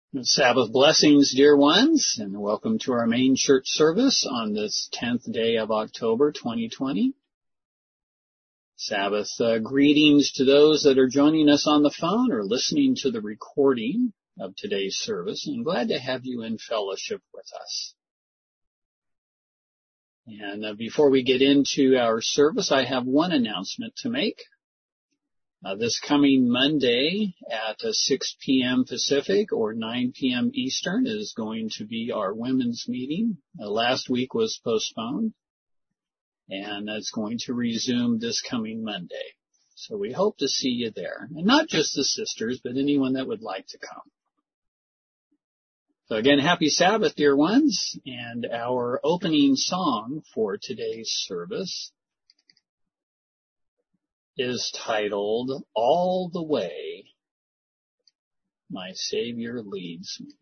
Sabbath blessings, dear ones, and welcome to our main church service on this 10th day of October 2020. Sabbath greetings to those that are joining us on the phone or listening to the recording of today's service. I'm glad to have you in fellowship with us. And before we get into our service, I have one announcement to make. This coming Monday at 6 p.m. Pacific or 9 p.m. Eastern is going to be our women's meeting. Last week was postponed, and it's going to resume this coming Monday. So we hope to see you there. And not just the sisters, but anyone that would like to come. So again, happy Sabbath, dear ones. And our opening song for today's service is titled, All the Way My Savior Leads Me.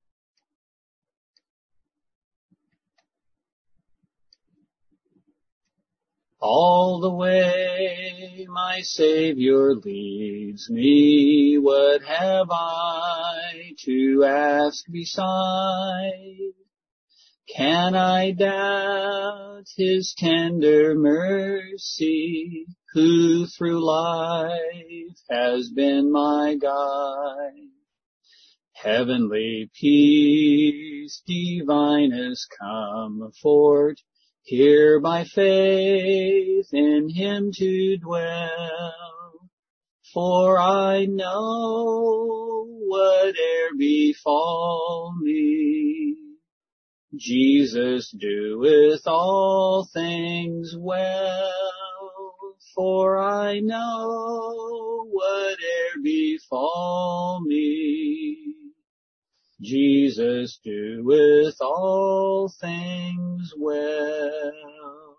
All the way my Savior leads me, what have I to ask beside? Can I doubt His tender mercy, who through life has been my guide? Heavenly peace, divinest comfort, here by faith in Him to dwell. For I know whate'er befall me, Jesus doeth all things well. For I know whate'er befall me, Jesus doeth all things well.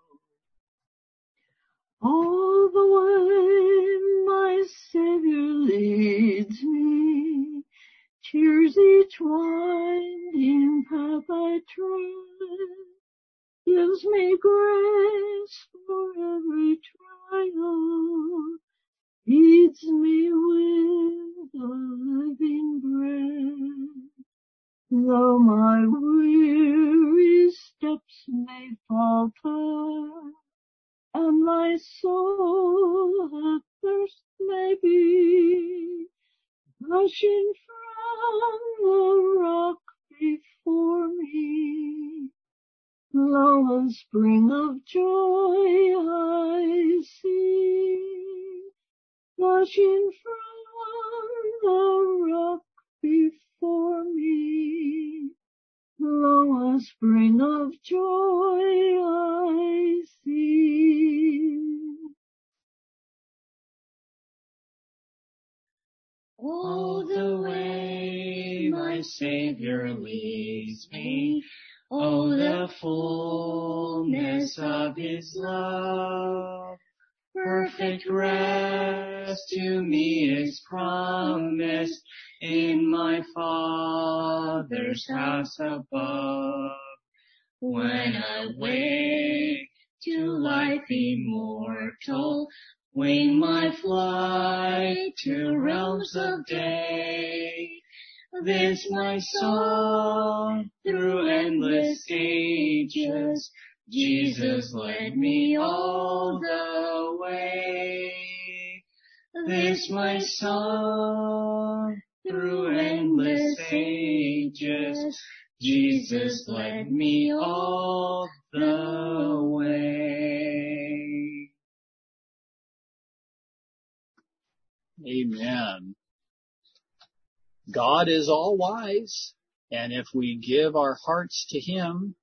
All the way my Savior leads me, cheers each winding path I tread, gives me grace for every trial, feeds me with the living bread. Though my weary steps may falter, and my soul athirst may be, rushing from the rock before me, lo, a spring of joy I see, rushing from the rock before me, lo, a spring of joy I see. All the way my Savior leads me, oh, the fullness of His love. Perfect rest to me is promised in my Father's house above. When I wake to life immortal, wing my flight to realms of day. This my song through endless ages, Jesus led me all the way. This my song through endless ages, Jesus led me all the way. Amen. God is all wise, and if we give our hearts to Him,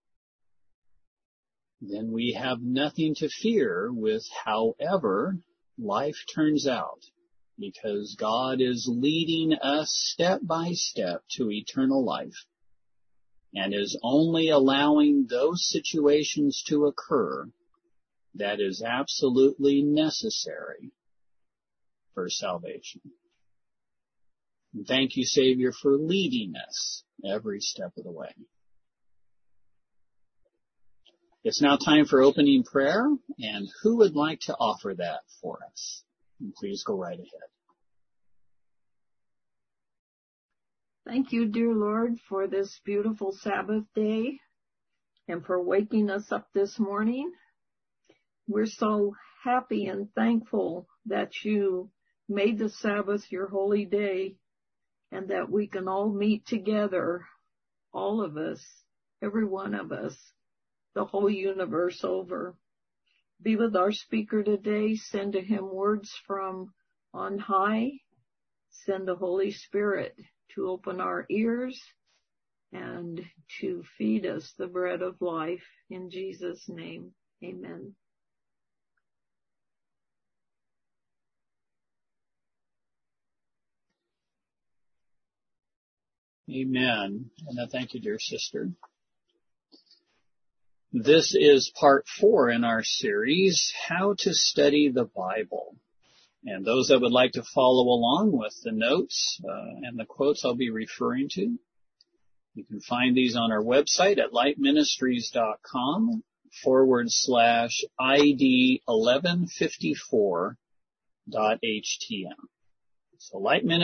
then we have nothing to fear with however life turns out, because God is leading us step by step to eternal life, and is only allowing those situations to occur that is absolutely necessary for salvation. And thank you, Savior, for leading us every step of the way. It's now time for opening prayer, and who would like to offer that for us? And please go right ahead. Thank you, dear Lord, for this beautiful Sabbath day and for waking us up this morning. We're so happy and thankful that you made the Sabbath your holy day and that we can all meet together, all of us, every one of us, the whole universe over. Be with our speaker today. Send to him words from on high. Send the Holy Spirit to open our ears and to feed us the bread of life. In Jesus' name, amen. Amen. And thank you, dear sister. This is part 4 in our series, How to Study the Bible. And those that would like to follow along with the notes and the quotes I'll be referring to, you can find these on our website at lightministries.com/ID1154.htm. So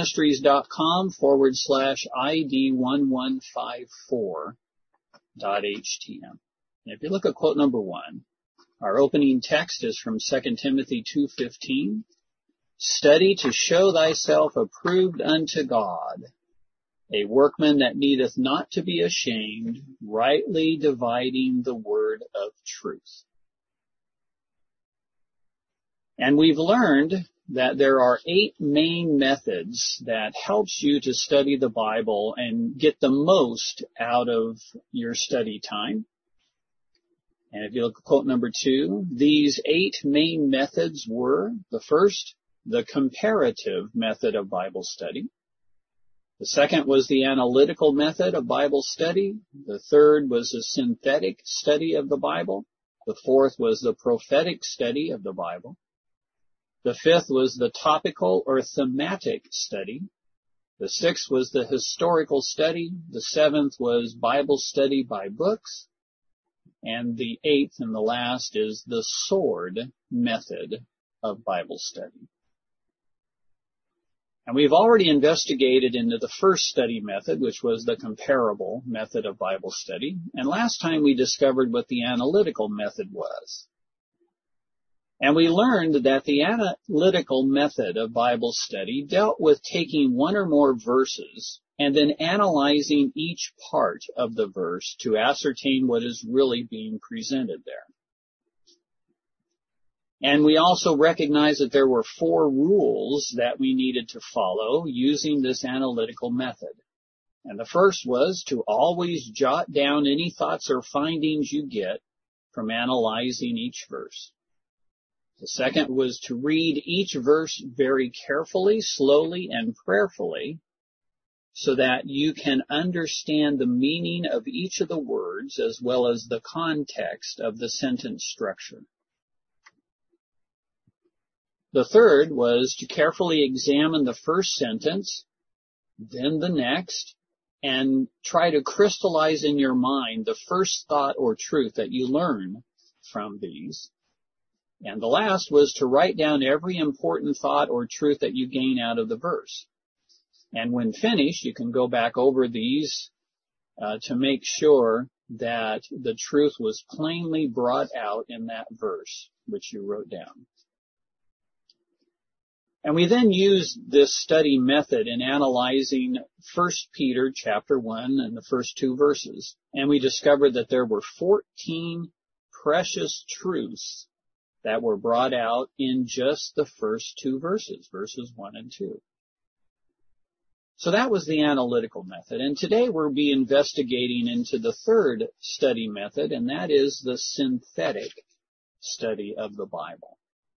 lightministries.com/ID1154.htm. And if you look at quote number 1, our opening text is from 2 Timothy 2:15. Study to show thyself approved unto God, a workman that needeth not to be ashamed, rightly dividing the word of truth. And we've learned that there are 8 main methods that helps you to study the Bible and get the most out of your study time. And if you look at quote number 2, these 8 main methods were, the first, the comparative method of Bible study. The second was the analytical method of Bible study. The third was the synthetic study of the Bible. The fourth was the prophetic study of the Bible. The fifth was the topical or thematic study. The sixth was the historical study. The seventh was Bible study by books. And the 8th and the last is the sword method of Bible study. And we've already investigated into the first study method, which was the comparable method of Bible study. And last time we discovered what the analytical method was. And we learned that the analytical method of Bible study dealt with taking one or more verses and then analyzing each part of the verse to ascertain what is really being presented there. And we also recognized that there were 4 rules that we needed to follow using this analytical method. And the first was to always jot down any thoughts or findings you get from analyzing each verse. The second was to read each verse very carefully, slowly, and prayerfully so that you can understand the meaning of each of the words as well as the context of the sentence structure. The third was to carefully examine the first sentence, then the next, and try to crystallize in your mind the first thought or truth that you learn from these. And the last was to write down every important thought or truth that you gain out of the verse. And when finished, you can go back over these to make sure that the truth was plainly brought out in that verse, which you wrote down. And we then used this study method in analyzing 1 Peter chapter 1 and the first 2 verses. And we discovered that there were 14 precious truths that were brought out in just the first 2 verses, verses 1 and 2. So that was the analytical method. And today we'll be investigating into the third study method, and that is the synthetic study of the Bible.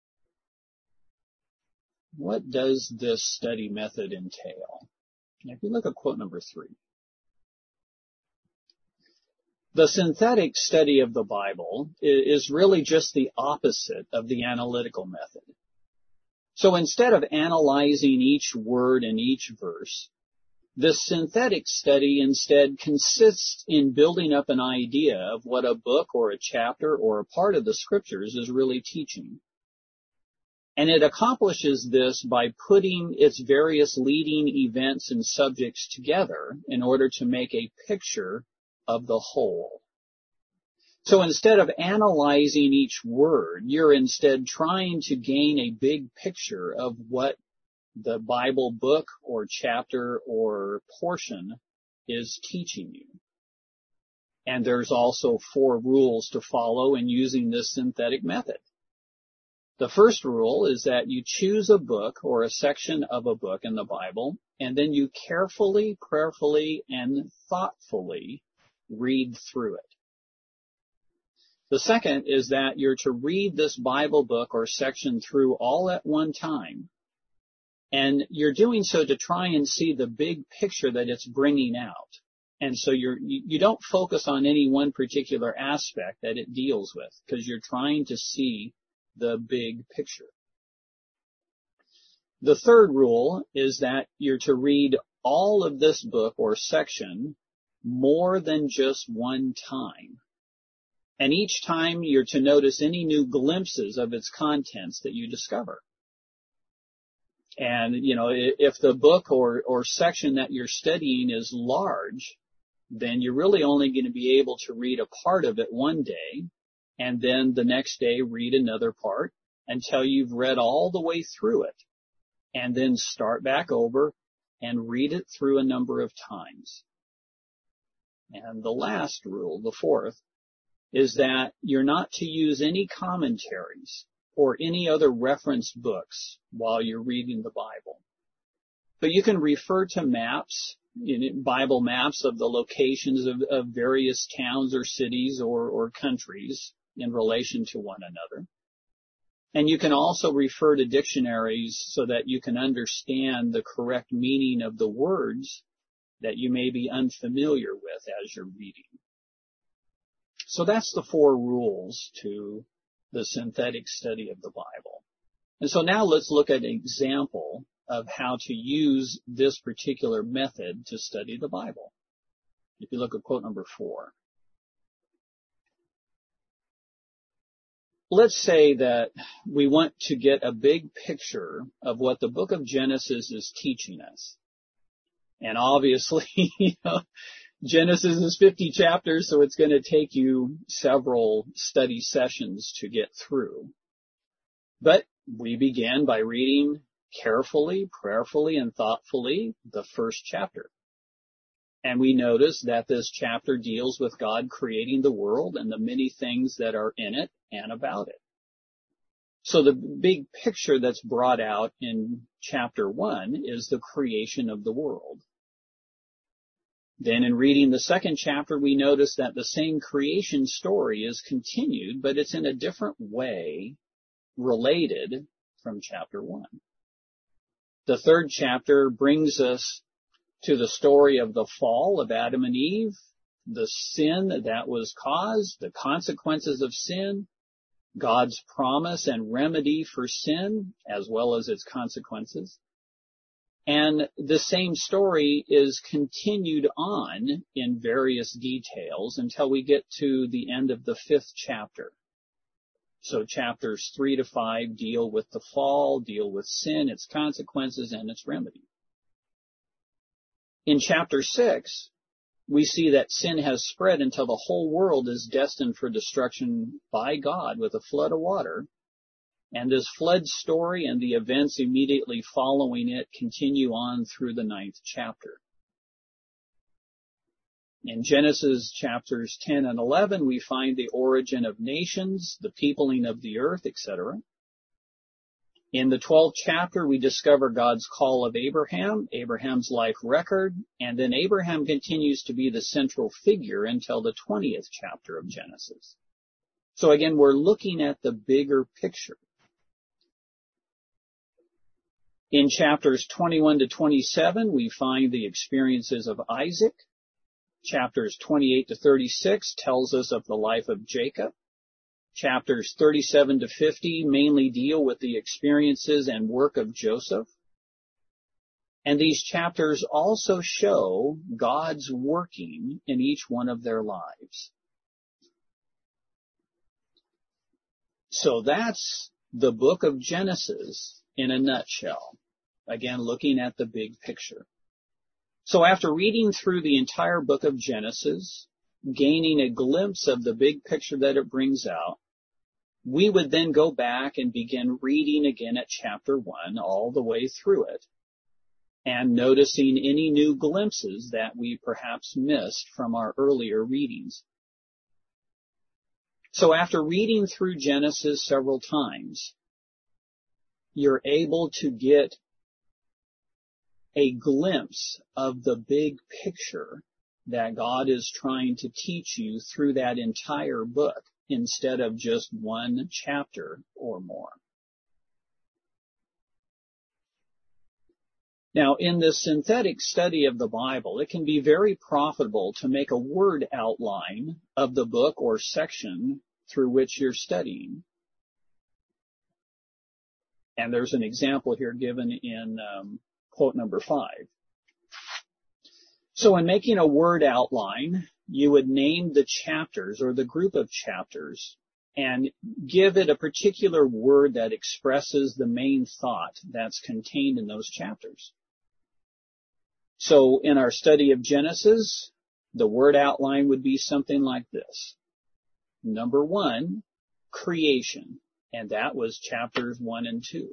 What does this study method entail? If you look at quote number 3. The synthetic study of the Bible is really just the opposite of the analytical method. So instead of analyzing each word in each verse, the synthetic study instead consists in building up an idea of what a book or a chapter or a part of the scriptures is really teaching. And it accomplishes this by putting its various leading events and subjects together in order to make a picture of the whole. So instead of analyzing each word, you're instead trying to gain a big picture of what the Bible book or chapter or portion is teaching you. And there's also 4 rules to follow in using this synthetic method. The first rule is that you choose a book or a section of a book in the Bible, and then you carefully, prayerfully, and thoughtfully read through it. The second is that you're to read this Bible book or section through all at one time. And you're doing so to try and see the big picture that it's bringing out. And so you don't focus on any one particular aspect that it deals with, because you're trying to see the big picture. The third rule is that you're to read all of this book or section more than just one time. And each time you're to notice any new glimpses of its contents that you discover. And, if the book or section that you're studying is large, then you're really only going to be able to read a part of it one day, and then the next day read another part until you've read all the way through it, and then start back over and read it through a number of times. And the last rule, the fourth, is that you're not to use any commentaries or any other reference books while you're reading the Bible. But you can refer to maps, Bible maps of the locations of various towns or cities or countries in relation to one another. And you can also refer to dictionaries so that you can understand the correct meaning of the words that you may be unfamiliar with as you're reading. So that's the 4 rules to the synthetic study of the Bible. And so now let's look at an example of how to use this particular method to study the Bible. If you look at quote number 4. Let's say that we want to get a big picture of what the book of Genesis is teaching us. And obviously, Genesis is 50 chapters, so it's going to take you several study sessions to get through. But we began by reading carefully, prayerfully, and thoughtfully the first chapter. And we notice that this chapter deals with God creating the world and the many things that are in it and about it. So the big picture that's brought out in chapter 1 is the creation of the world. Then in reading the second chapter, we notice that the same creation story is continued, but it's in a different way related from chapter 1. The third chapter brings us to the story of the fall of Adam and Eve, the sin that was caused, the consequences of sin, God's promise and remedy for sin, as well as its consequences. And the same story is continued on in various details until we get to the end of the 5th chapter. So chapters 3 to 5 deal with the fall, deal with sin, its consequences, and its remedy. In chapter 6, we see that sin has spread until the whole world is destined for destruction by God with a flood of water. And this flood story and the events immediately following it continue on through the 9th chapter. In Genesis chapters 10 and 11, we find the origin of nations, the peopling of the earth, etc. In the 12th chapter, we discover God's call of Abraham, Abraham's life record, and then Abraham continues to be the central figure until the 20th chapter of Genesis. So again, we're looking at the bigger picture. In chapters 21 to 27, we find the experiences of Isaac. Chapters 28 to 36 tells us of the life of Jacob. Chapters 37 to 50 mainly deal with the experiences and work of Joseph. And these chapters also show God's working in each one of their lives. So that's the book of Genesis in a nutshell. Again, looking at the big picture. So after reading through the entire book of Genesis, gaining a glimpse of the big picture that it brings out, we would then go back and begin reading again at chapter 1 all the way through it, and noticing any new glimpses that we perhaps missed from our earlier readings. So after reading through Genesis several times, you're able to get a glimpse of the big picture that God is trying to teach you through that entire book instead of just one chapter or more. Now, in this synthetic study of the Bible, it can be very profitable to make a word outline of the book or section through which you're studying. And there's an example here given in quote number 5. So in making a word outline, you would name the chapters or the group of chapters and give it a particular word that expresses the main thought that's contained in those chapters. So in our study of Genesis, the word outline would be something like this. Number 1, creation, and that was chapters 1 and 2.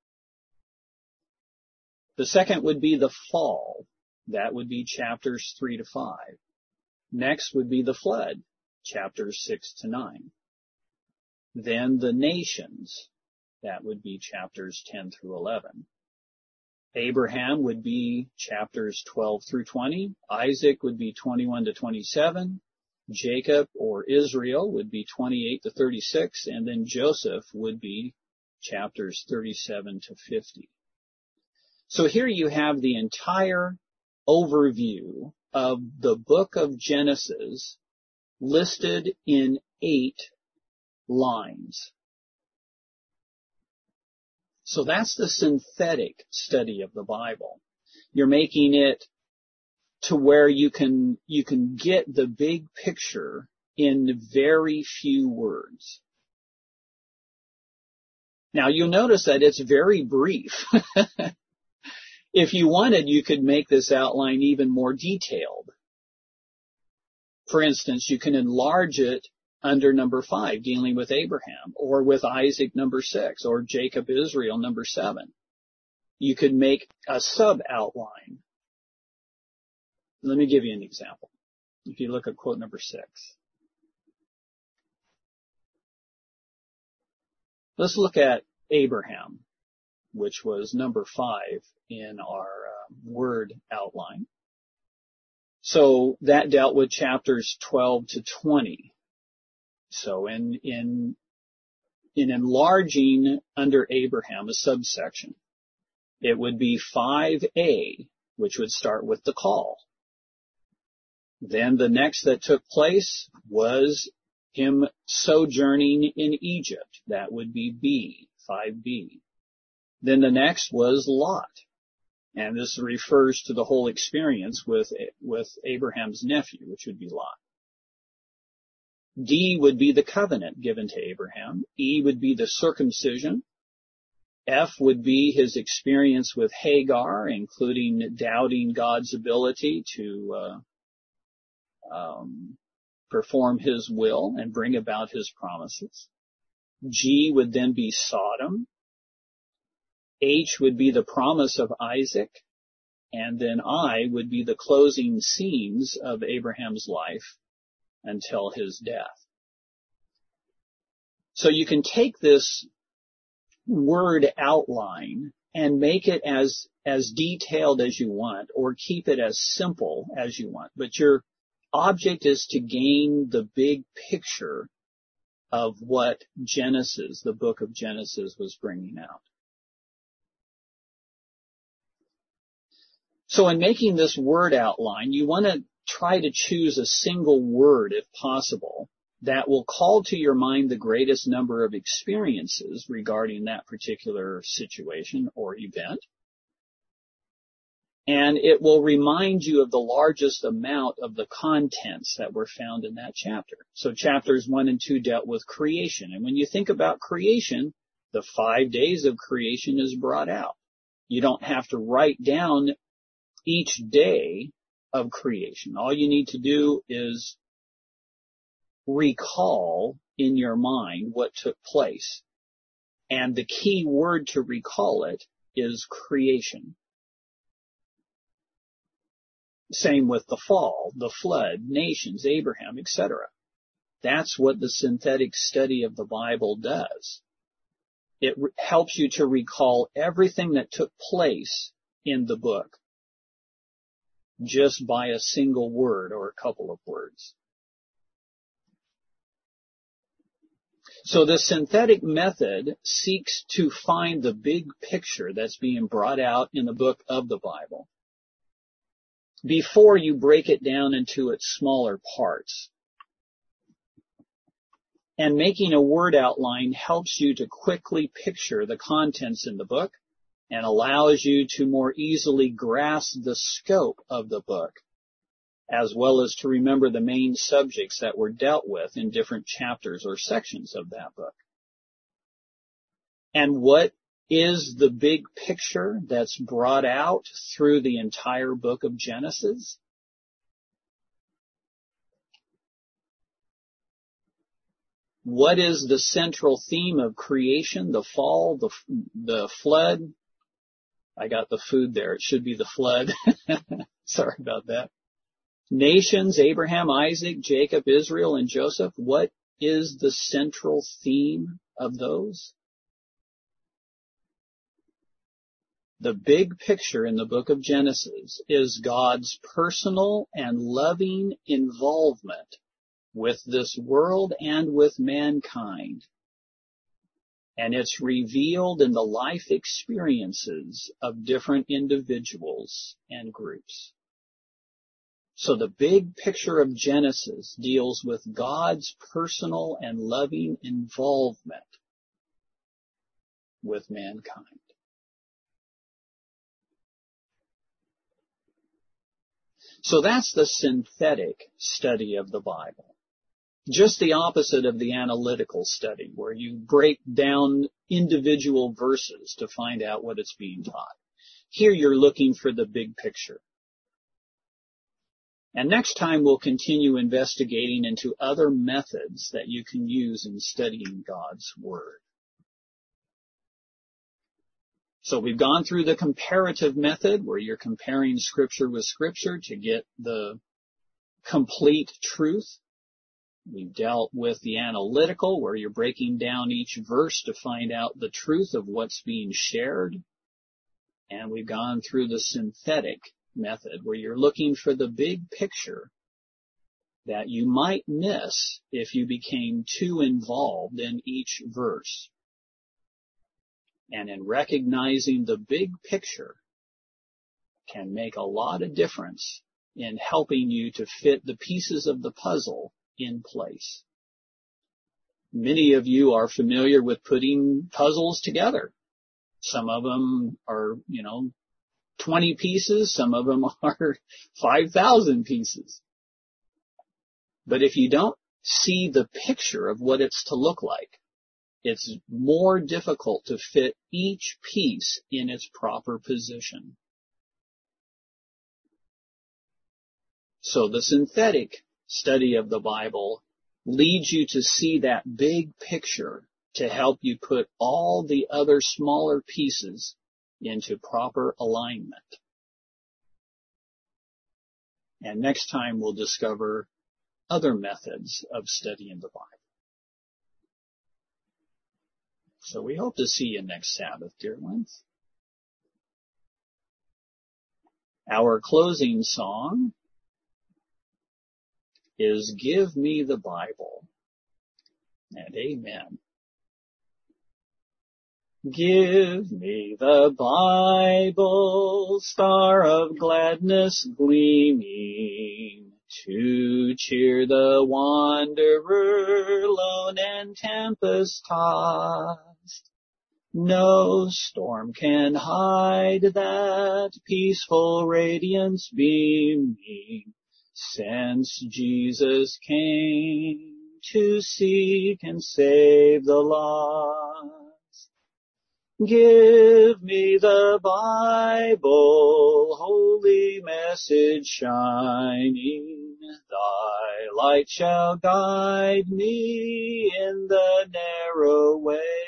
The second would be the fall. That would be chapters 3 to 5. Next would be the flood, chapters 6 to 9. Then the nations, that would be chapters 10 through 11. Abraham would be chapters 12 through 20. Isaac would be 21 to 27. Jacob or Israel would be 28 to 36. And then Joseph would be chapters 37 to 50. So here you have the entire overview of the book of Genesis listed in 8 lines. So that's the synthetic study of the Bible. You're making it to where you can get the big picture in very few words. Now you'll notice that it's very brief. If you wanted, you could make this outline even more detailed. For instance, you can enlarge it under number 5, dealing with Abraham, or with Isaac, number 6, or Jacob, Israel, number 7. You could make a sub-outline. Let me give you an example. If you look at quote number 6. Let's look at Abraham, which was number 5 in our word outline. So that dealt with chapters 12 to 20. So in enlarging under Abraham a subsection, it would be 5a, which would start with the call. Then the next that took place was him sojourning in Egypt. That would be B, 5b. Then the next was Lot. And this refers to the whole experience with Abraham's nephew, which would be Lot. D would be the covenant given to Abraham. E would be the circumcision. F would be his experience with Hagar, including doubting God's ability to perform his will and bring about his promises. G would then be Sodom. H would be the promise of Isaac. And then I would be the closing scenes of Abraham's life until his death. So you can take this word outline and make it as detailed as you want, or keep it as simple as you want. But your object is to gain the big picture of what Genesis, the book of Genesis, was bringing out. So in making this word outline, you want to try to choose a single word, if possible, that will call to your mind the greatest number of experiences regarding that particular situation or event. And it will remind you of the largest amount of the contents that were found in that chapter. So chapters 1 and 2 dealt with creation. And when you think about creation, The 5 days of creation is brought out. You don't have to write down each day of creation. All you need to do is recall in your mind what took place. And the key word to recall it is creation. Same with the fall, the flood, nations, Abraham, etc. That's what the synthetic study of the Bible does. It helps you to recall everything that took place in the book just by a single word or a couple of words. So the synthetic method seeks to find the big picture that's being brought out in the book of the Bible before you break it down into its smaller parts. And making a word outline helps you to quickly picture the contents in the book and allows you to more easily grasp the scope of the book, as well as to remember the main subjects that were dealt with in different chapters or sections of that book. And what is the big picture that's brought out through the entire book of Genesis? What is the central theme of creation, the fall, the flood? I got the food there. It should be the flood. Sorry about that. Nations, Abraham, Isaac, Jacob, Israel, and Joseph. What is the central theme of those? The big picture in the book of Genesis is God's personal and loving involvement with this world and with mankind. And it's revealed in the life experiences of different individuals and groups. So the big picture of Genesis deals with God's personal and loving involvement with mankind. So that's the synthetic study of the Bible. Just the opposite of the analytical study, where you break down individual verses to find out what it's being taught. Here you're looking for the big picture. And next time we'll continue investigating into other methods that you can use in studying God's Word. So we've gone through the comparative method, where you're comparing Scripture with Scripture to get the complete truth. We've dealt with the analytical, where you're breaking down each verse to find out the truth of what's being shared. And we've gone through the synthetic method, where you're looking for the big picture that you might miss if you became too involved in each verse. And in recognizing the big picture can make a lot of difference in helping you to fit the pieces of the puzzle in place. Many of you are familiar with putting puzzles together. Some of them are, 20 pieces. Some of them are 5,000 pieces. But if you don't see the picture of what it's to look like, it's more difficult to fit each piece in its proper position. So the synthetic study of the Bible leads you to see that big picture to help you put all the other smaller pieces into proper alignment. And next time we'll discover other methods of studying the Bible. So we hope to see you next Sabbath, dear ones. Our closing song is Give Me the Bible, and amen. Give me the Bible, star of gladness gleaming, to cheer the wanderer, lone and tempest-tossed. No storm can hide that peaceful radiance beaming, since Jesus came to seek and save the lost. Give me the Bible, holy message shining. Thy light shall guide me in the narrow way.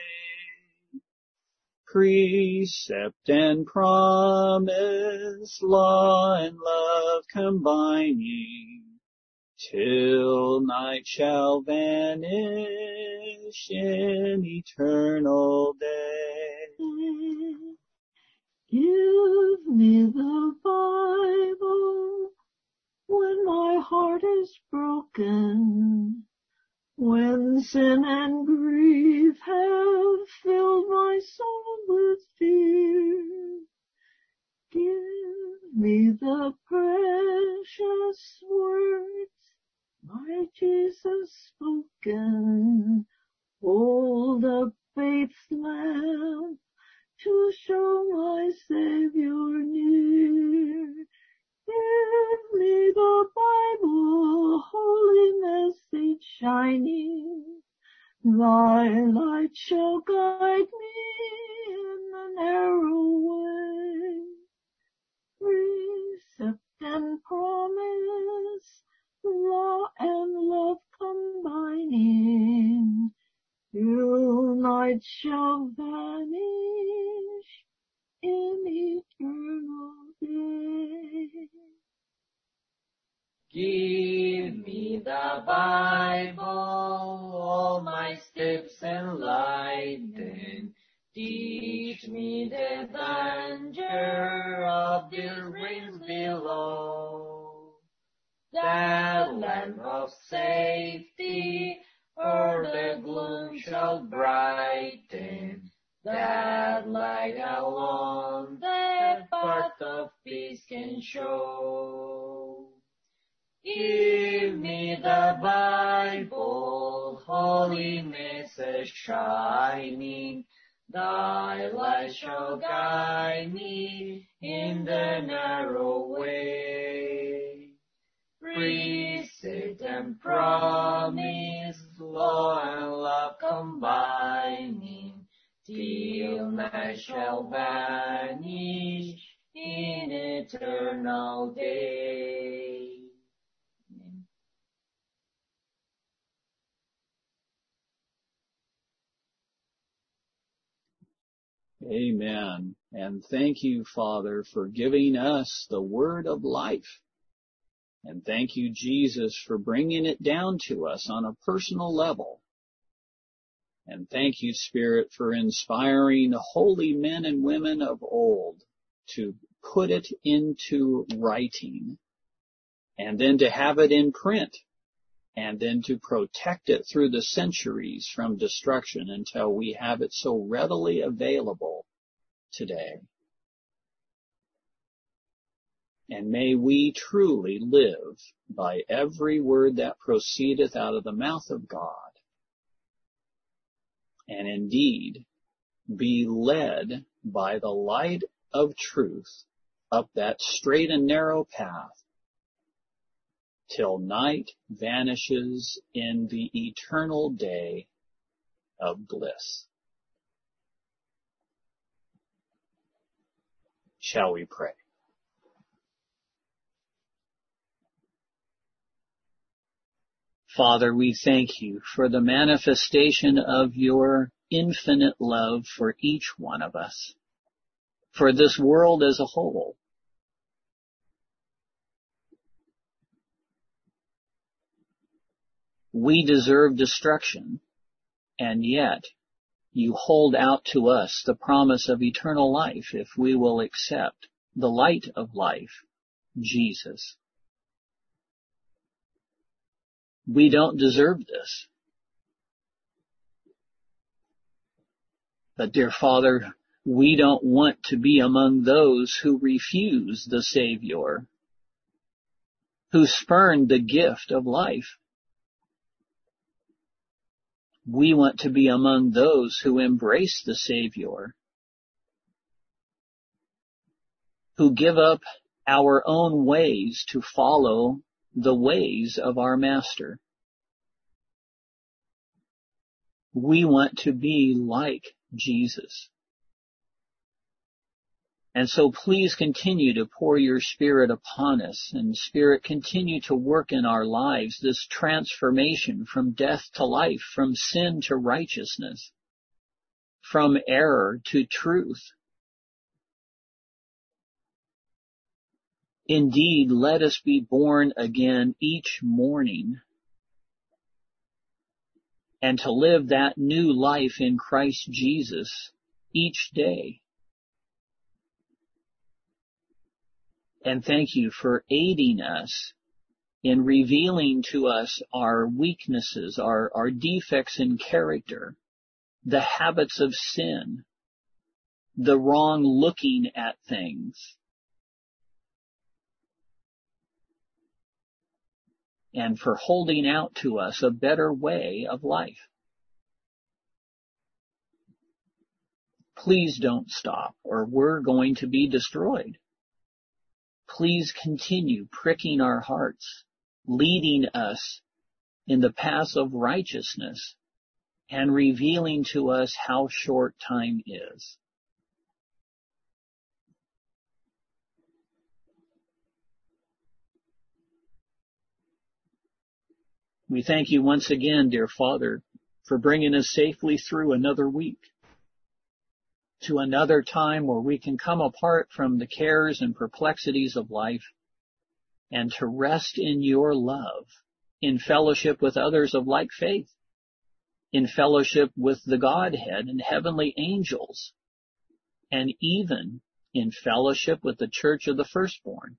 Precept and promise, law and love combining, till night shall vanish in eternal day. Give me the Bible when my heart is broken, when sin and grief have filled my soul with fear. Give me the precious words by Jesus spoken. Hold up faith's lamp to show my Savior near. Give me the Bible, holy message shining. Thy light shall guide me in the narrow way. Precept and promise, law and love combining, till night shall vanish in eternal day. Give me the Bible, all my steps enlighten. Teach me the danger of the rings below. That lamp of safety o'er the gloom shall brighten. That light alone the path of peace can show. Give me the Bible, holy message shining. Thy light shall guide me in the narrow way. Precept and promise, law and love combining, till night shall vanish in eternal day. Amen. And thank you, Father, for giving us the word of life. And thank you, Jesus, for bringing it down to us on a personal level. And thank you, Spirit, for inspiring holy men and women of old to put it into writing, and then to have it in print, and then to protect it through the centuries from destruction until we have it so readily available today. And may we truly live by every word that proceedeth out of the mouth of God, and indeed be led by the light of truth up that straight and narrow path till night vanishes in the eternal day of bliss. Shall we pray? Father, we thank you for the manifestation of your infinite love for each one of us, for this world as a whole. We deserve destruction, and yet you hold out to us the promise of eternal life if we will accept the light of life, Jesus. We don't deserve this. But dear Father, we don't want to be among those who refuse the Savior, who spurned the gift of life. We want to be among those who embrace the Savior, who give up our own ways to follow the ways of our Master. We want to be like Jesus. And so please continue to pour your Spirit upon us, and Spirit, continue to work in our lives this transformation from death to life, from sin to righteousness, from error to truth. Indeed, let us be born again each morning, and to live that new life in Christ Jesus each day. And thank you for aiding us in revealing to us our weaknesses, our defects in character, the habits of sin, the wrong looking at things, and for holding out to us a better way of life. Please don't stop, or we're going to be destroyed. Please continue pricking our hearts, leading us in the path of righteousness, and revealing to us how short time is. We thank you once again, dear Father, for bringing us safely through another week, to another time where we can come apart from the cares and perplexities of life and to rest in your love, in fellowship with others of like faith, in fellowship with the Godhead and heavenly angels, and even in fellowship with the Church of the Firstborn.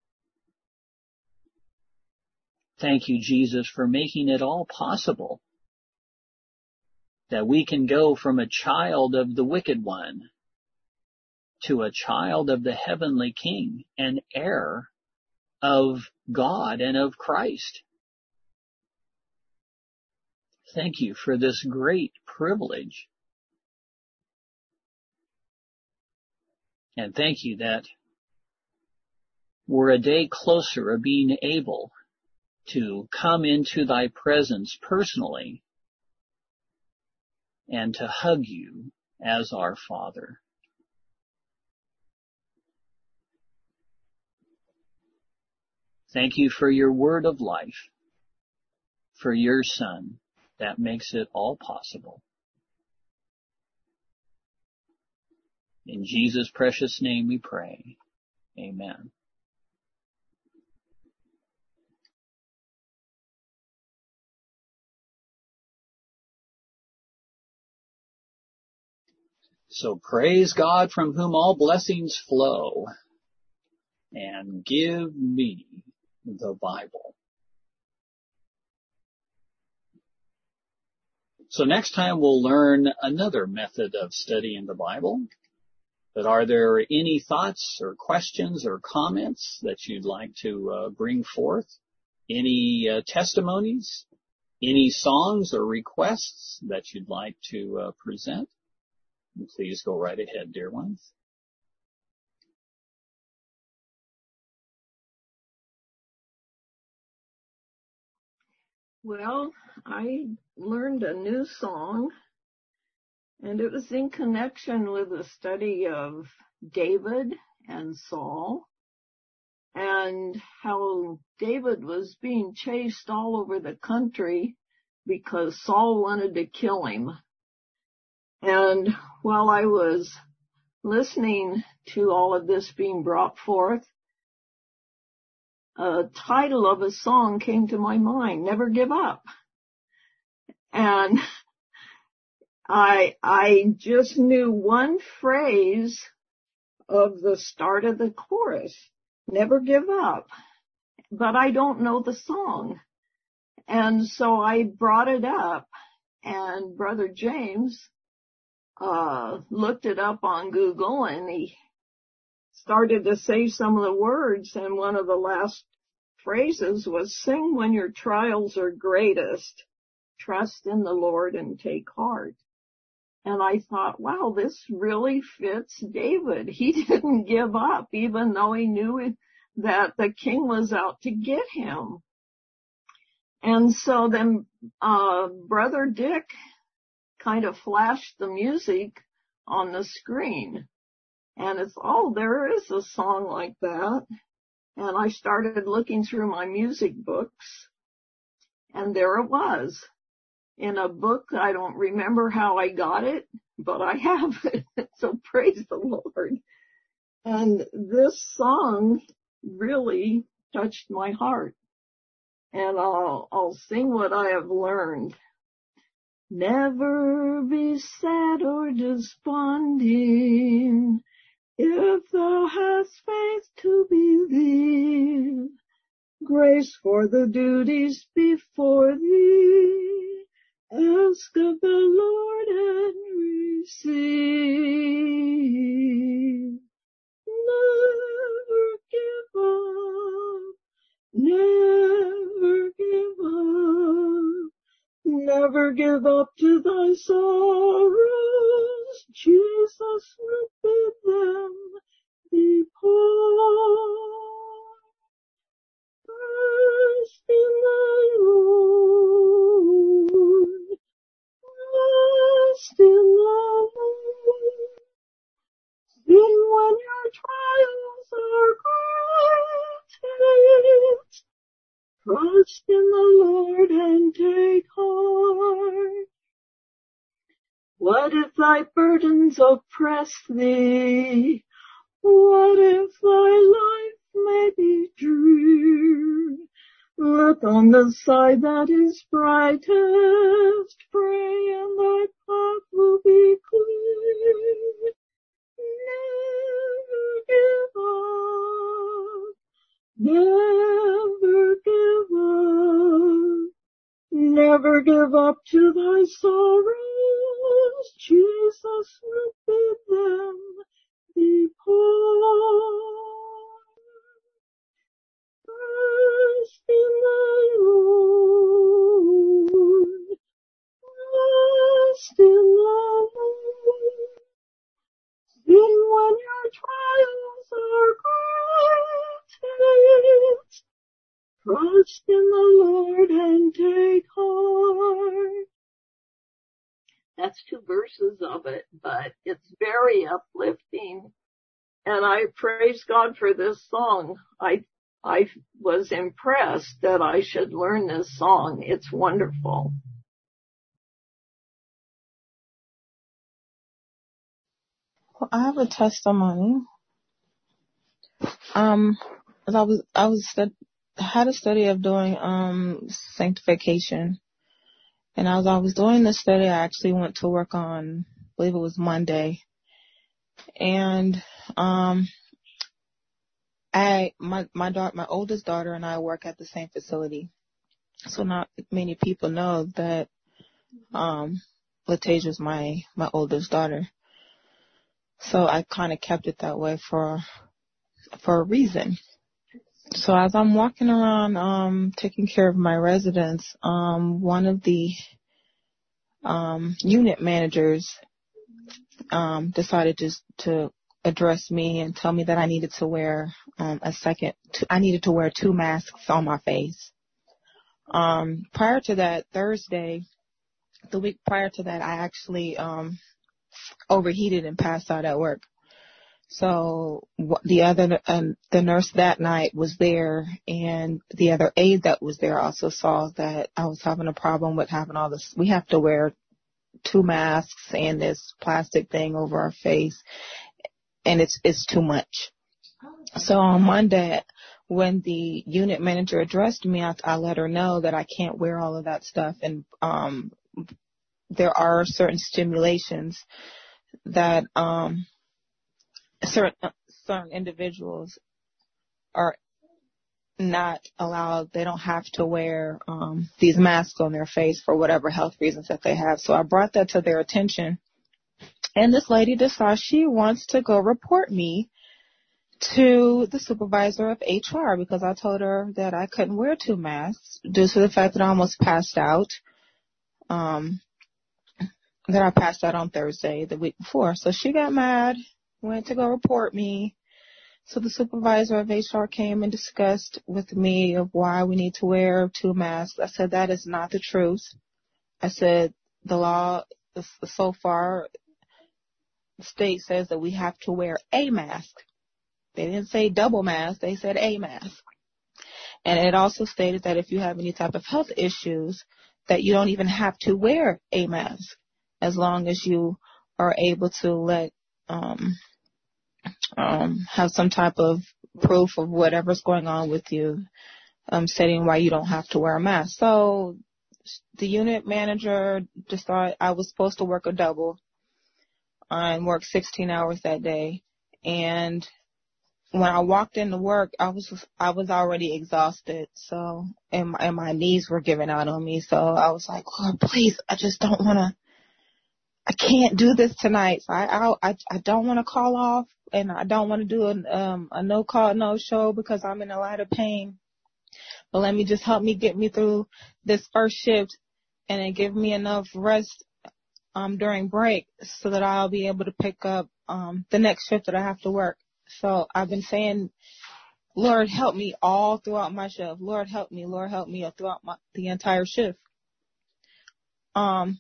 Thank you, Jesus, for making it all possible, that we can go from a child of the wicked one to a child of the heavenly King, an heir of God and of Christ. Thank you for this great privilege. And thank you that we're a day closer of being able to come into thy presence personally and to hug you as our Father. Thank you for your word of life, for your Son that makes it all possible. In Jesus' precious name we pray. Amen. So praise God, from whom all blessings flow, and give me the Bible. So next time we'll learn another method of studying the Bible. But are there any thoughts or questions or comments that you'd like to bring forth? Any testimonies? Any songs or requests that you'd like to present? Please go right ahead, dear ones. Well, I learned a new song, and it was in connection with the study of David and Saul, and how David was being chased all over the country because Saul wanted to kill him. And while I was listening to all of this being brought forth, a title of a song came to my mind, Never Give Up. And I just knew one phrase of the start of the chorus, never give up, but I don't know the song. And so I brought it up, and Brother James looked it up on Google, and he started to say some of the words, and one of the last phrases was, sing when your trials are greatest, trust in the Lord and take heart. And I thought, wow, this really fits David. He didn't give up, even though he knew that the king was out to get him. And so then Brother Dick kind of flashed the music on the screen. And it's, oh, there is a song like that. And I started looking through my music books, and there it was. In a book, I don't remember how I got it, but I have it. So praise the Lord. And this song really touched my heart. And I'll sing what I have learned. Never be sad or desponding if thou hast faith to believe. Grace for the duties before thee. Ask of the Lord and receive. Never give up. Never give up. Never give up to thy sorrows. Jesus will bid them depart. Trust in the Lord. Trust in the Lord. Then when your trials are greatest, trust in the Lord and take heart. What if thy burdens oppress thee? What if thy life may be drear? Look on the side that is brightest. Pray and thy path will be clear. Never give up. Never give up to thy sorrows. Jesus will bid them depart. Trust in the Lord. Trust in the Lord. Then when your trials are greatest, trust in the Lord and take heart. That's 2 verses of it, but it's very uplifting. And I praise God for this song. I was impressed that I should learn this song. It's wonderful. Well, I have a testimony. As I had a study of doing sanctification, and as I was doing the study, I actually went to work on, I believe it was Monday, and my oldest daughter and I work at the same facility, so not many people know that Latasia's my oldest daughter. So I kind of kept it that way for a reason. So as I'm walking around taking care of my residents, one of the unit managers decided to address me and tell me that I needed to wear I needed to wear 2 masks on my face. Prior to that, Thursday, the week prior to that, I actually overheated and passed out at work. So the nurse that night was there, and the other aide that was there also saw that I was having a problem with having all this. We have to wear 2 masks and this plastic thing over our face, and it's too much. So on Monday, when the unit manager addressed me, I let her know that I can't wear all of that stuff, and there are certain stimulations that certain individuals are not allowed. They don't have to wear these masks on their face for whatever health reasons that they have. So I brought that to their attention, and this lady decides she wants to go report me to the supervisor of HR because I told her that I couldn't wear 2 masks due to the fact that I almost passed out. That I passed out on Thursday, the week before. So she got mad, went to go report me. So the supervisor of HR came and discussed with me of why we need to wear 2 masks. I said, that is not the truth. I said, the law, so far, state says that we have to wear a mask. They didn't say double mask, they said a mask. And it also stated that if you have any type of health issues, that you don't even have to wear a mask as long as you are able to have some type of proof of whatever's going on with you, stating why you don't have to wear a mask. So the unit manager just thought I was supposed to work a double and work 16 hours that day. And when I walked into work, I was already exhausted. So, and my knees were giving out on me. So I was like, Lord, please, I can't do this tonight. So I don't want to call off, and I don't want to do a no call, no show because I'm in a lot of pain. But let me just help me get me through this first shift and then give me enough rest during break so that I'll be able to pick up the next shift that I have to work. So I've been saying, Lord, help me all throughout my shift. Lord, help me throughout the entire shift. And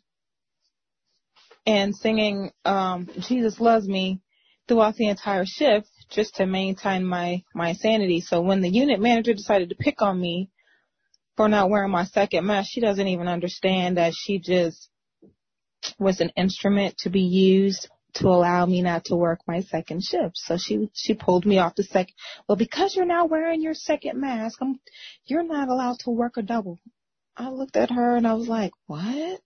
singing Jesus Loves Me throughout the entire shift just to maintain my sanity. So when the unit manager decided to pick on me for not wearing my second mask, she doesn't even understand that she just was an instrument to be used to allow me not to work my second shift. So she pulled me off the second. Well, because you're not wearing your second mask, you're not allowed to work a double. I looked at her and I was like, what?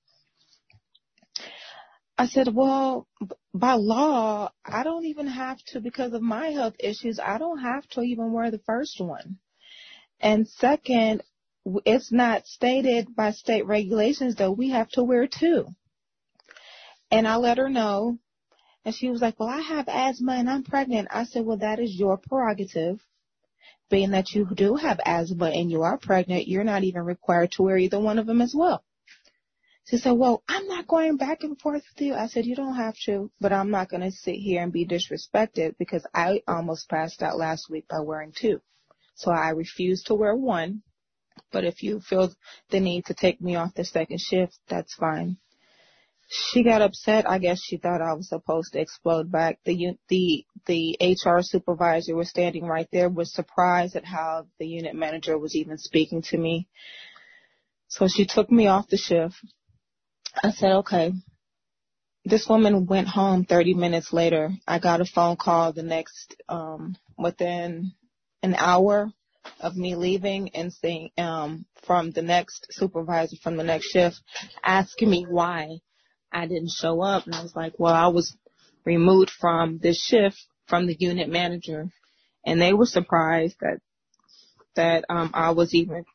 I said, well, by law, I don't even have to, because of my health issues, I don't have to even wear the first one. And second, it's not stated by state regulations that we have to wear two. And I let her know. And she was like, well, I have asthma and I'm pregnant. I said, well, that is your prerogative. Being that you do have asthma and you are pregnant, you're not even required to wear either one of them as well. She said, well, I'm not going back and forth with you. I said, you don't have to, but I'm not going to sit here and be disrespected because I almost passed out last week by wearing two. So I refuse to wear one. But if you feel the need to take me off the second shift, that's fine. She got upset. I guess she thought I was supposed to explode back. The HR supervisor was standing right there, was surprised at how the unit manager was even speaking to me. So she took me off the shift. I said, okay. This woman went home 30 minutes later. I got a phone call the next, within an hour of me leaving and saying, from the next supervisor from the next shift asking me why I didn't show up. And I was like, well, I was removed from this shift from the unit manager. And they were surprised that I was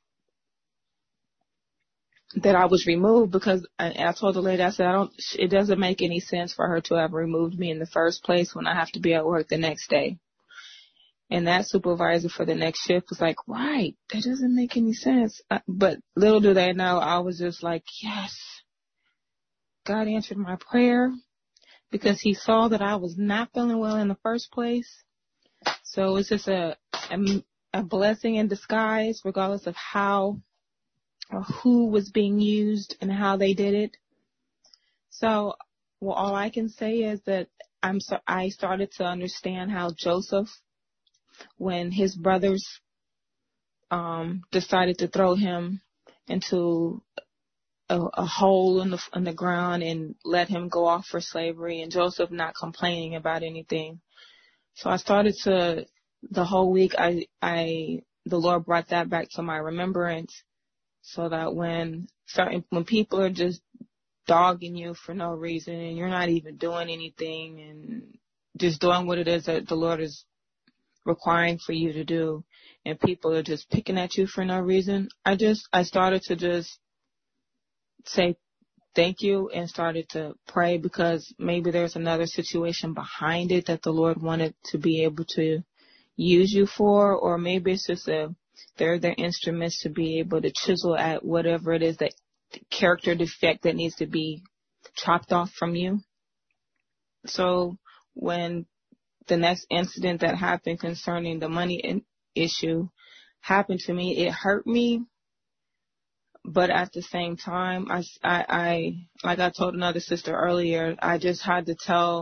removed because I told the lady, I said, it doesn't make any sense for her to have removed me in the first place when I have to be at work the next day. And that supervisor for the next shift was like, right, that doesn't make any sense. But little do they know, I was just like, yes, God answered my prayer because he saw that I was not feeling well in the first place. So it's just a blessing in disguise, regardless of how or who was being used and how they did it. So, well, all I can say is that I started to understand how Joseph, when his brothers decided to throw him into a hole in the ground and let him go off for slavery, and Joseph not complaining about anything. So I started to, the whole week, the Lord brought that back to my remembrance, so that when people are just dogging you for no reason and you're not even doing anything and just doing what it is that the Lord is requiring for you to do, and people are just picking at you for no reason, I started to just say thank you and started to pray, because maybe there's another situation behind it that the Lord wanted to be able to use you for, or maybe it's just they're their instruments to be able to chisel at whatever it is, that character defect that needs to be chopped off from you. So when the next incident that happened concerning the money issue happened to me, it hurt me. But at the same time, I like I told another sister earlier, I just had to tell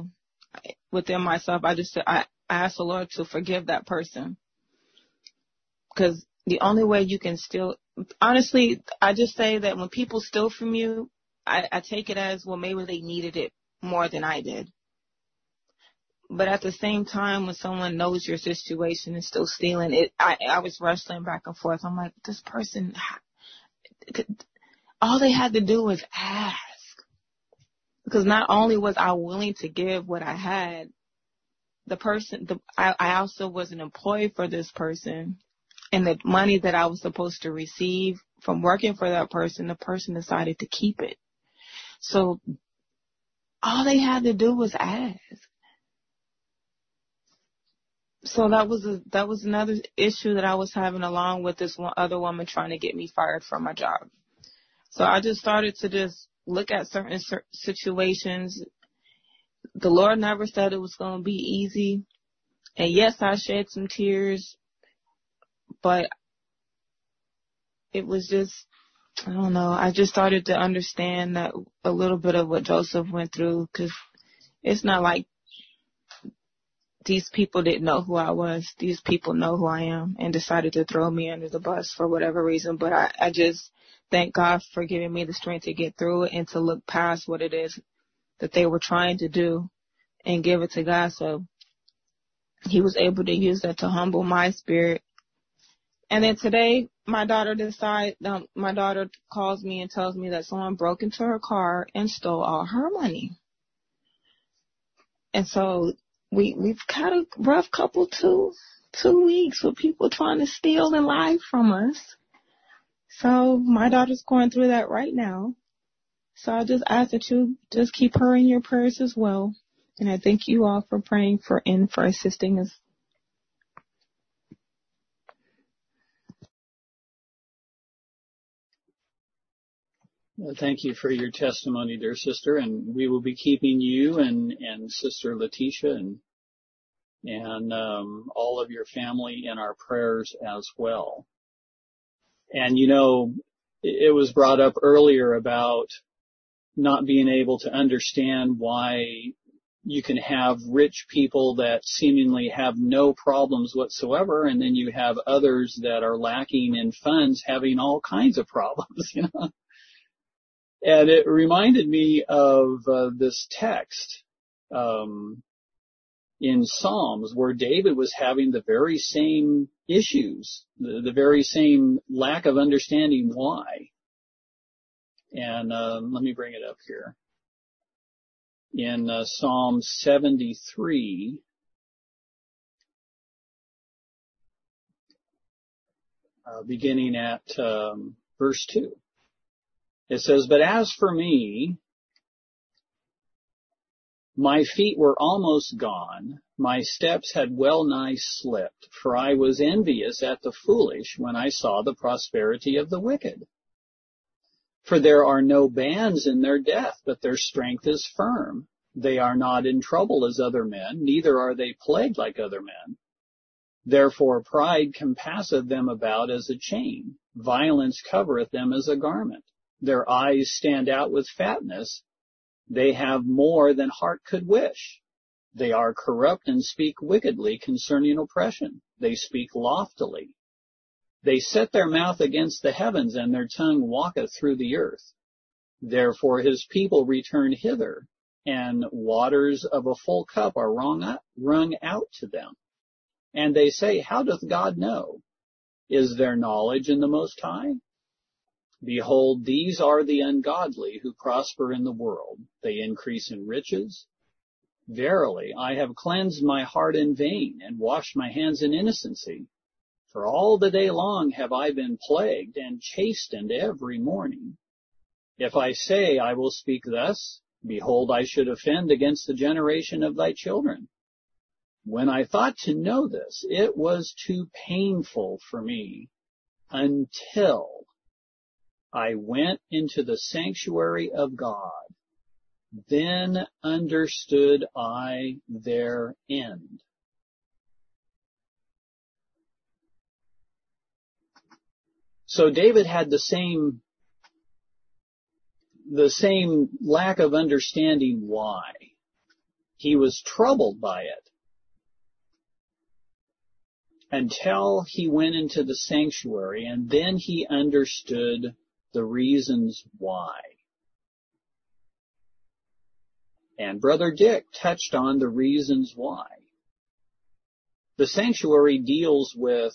within myself, I asked the Lord to forgive that person. Because the only way you can steal, honestly, I just say that when people steal from you, I take it as, well, maybe they needed it more than I did. But at the same time, when someone knows your situation and still stealing it, I was wrestling back and forth. I'm like, this person, all they had to do was ask. Because not only was I willing to give what I had, I also was an employee for this person. And the money that I was supposed to receive from working for that person, the person decided to keep it. So all they had to do was ask. So that was another issue that I was having, along with this one other woman trying to get me fired from my job. So I just started to just look at certain situations. The Lord never said it was going to be easy. And yes, I shed some tears, but it was just, I don't know. I just started to understand that a little bit of what Joseph went through, because it's not like these people didn't know who I was. These people know who I am and decided to throw me under the bus for whatever reason. But I just thank God for giving me the strength to get through it and to look past what it is that they were trying to do and give it to God. So he was able to use that to humble my spirit. And then today, my daughter calls me and tells me that someone broke into her car and stole all her money. And so we've had a rough couple two weeks with people trying to steal and lie from us. So my daughter's going through that right now. So I just ask that you just keep her in your prayers as well. And I thank you all for praying for assisting us. Thank you for your testimony, dear sister, and we will be keeping you and Sister Letitia and all of your family in our prayers as well. And it was brought up earlier about not being able to understand why you can have rich people that seemingly have no problems whatsoever, and then you have others that are lacking in funds having all kinds of problems, And it reminded me of this text in Psalms where David was having the very same issues, the very same lack of understanding why. And let me bring it up here. In Psalm 73, beginning at verse 2. It says, "But as for me, my feet were almost gone. My steps had well nigh slipped, for I was envious at the foolish when I saw the prosperity of the wicked. For there are no bands in their death, but their strength is firm. They are not in trouble as other men, neither are they plagued like other men. Therefore pride compasseth them about as a chain. Violence covereth them as a garment. Their eyes stand out with fatness. They have more than heart could wish. They are corrupt and speak wickedly concerning oppression. They speak loftily. They set their mouth against the heavens, and their tongue walketh through the earth. Therefore his people return hither, and waters of a full cup are wrung out to them. And they say, How doth God know? Is there knowledge in the Most High? Behold, these are the ungodly who prosper in the world. They increase in riches. Verily, I have cleansed my heart in vain, and washed my hands in innocency. For all the day long have I been plagued, and chastened every morning. If I say, I will speak thus, behold, I should offend against the generation of thy children. When I thought to know this, it was too painful for me, until I went into the sanctuary of God. Then understood I their end." So David had the same lack of understanding why. He was troubled by it until he went into the sanctuary, and then he understood the reasons why. And Brother Dick touched on the reasons why. The sanctuary deals with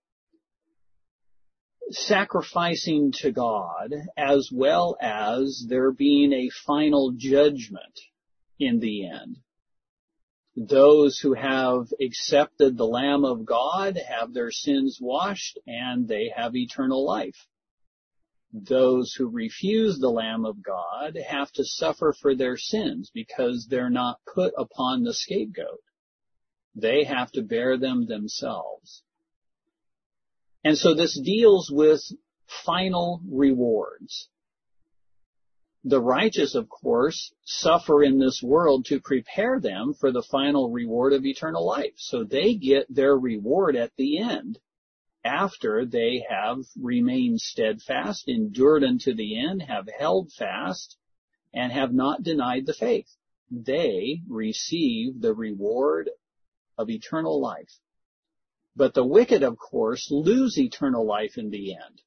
sacrificing to God as well as there being a final judgment in the end. Those who have accepted the Lamb of God have their sins washed and they have eternal life. Those who refuse the Lamb of God have to suffer for their sins because they're not put upon the scapegoat. They have to bear them themselves. And so this deals with final rewards. The righteous, of course, suffer in this world to prepare them for the final reward of eternal life. So they get their reward at the end after they have remained steadfast, endured unto the end, have held fast, and have not denied the faith. They receive the reward of eternal life. But the wicked, of course, lose eternal life in the end.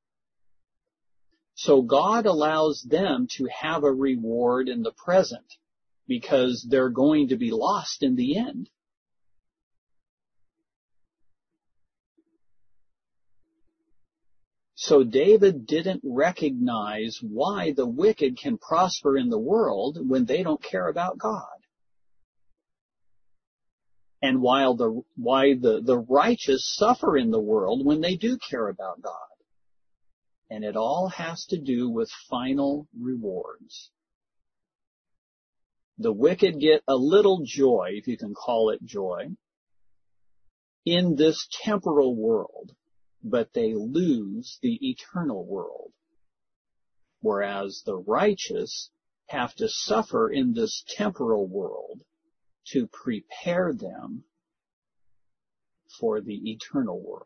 So God allows them to have a reward in the present because they're going to be lost in the end. So David didn't recognize why the wicked can prosper in the world when they don't care about God. And why the righteous suffer in the world when they do care about God. And it all has to do with final rewards. The wicked get a little joy, if you can call it joy, in this temporal world, but they lose the eternal world. Whereas the righteous have to suffer in this temporal world to prepare them for the eternal world.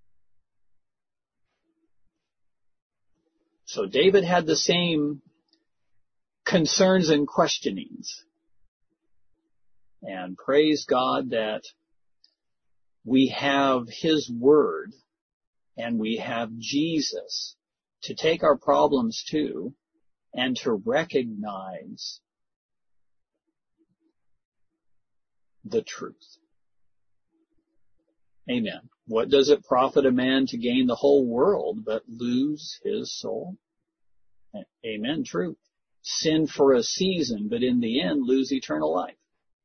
So David had the same concerns and questionings. And praise God that we have His Word and we have Jesus to take our problems to and to recognize the truth. Amen. What does it profit a man to gain the whole world but lose his soul? Amen. True. Sin for a season, but in the end lose eternal life.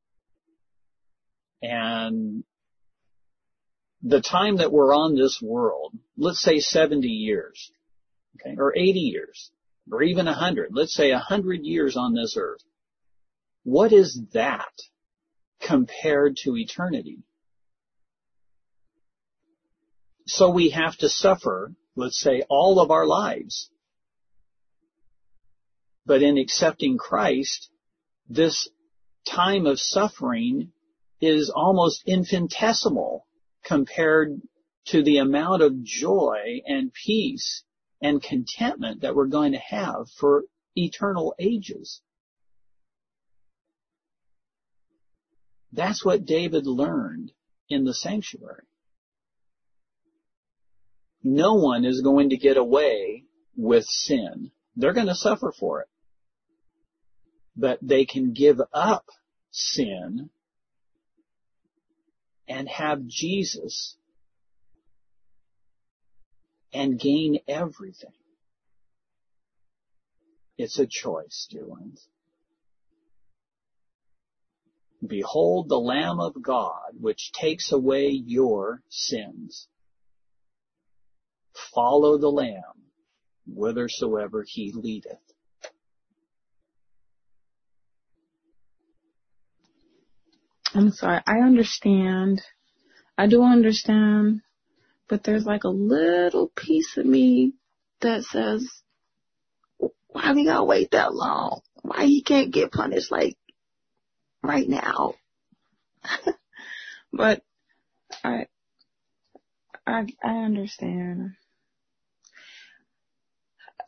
And the time that we're on this world, let's say 70 years, okay, or 80 years, or even 100, let's say 100 years on this earth. What is that compared to eternity? So we have to suffer, let's say, all of our lives. But in accepting Christ, this time of suffering is almost infinitesimal compared to the amount of joy and peace and contentment that we're going to have for eternal ages. That's what David learned in the sanctuary. No one is going to get away with sin. They're going to suffer for it. But they can give up sin and have Jesus and gain everything. It's a choice, dear ones. Behold the Lamb of God, which takes away your sins. Follow the Lamb, whithersoever he leadeth. I'm sorry, I understand. I do understand, but there's like a little piece of me that says, why we gotta wait that long? Why he can't get punished like right now? But I understand.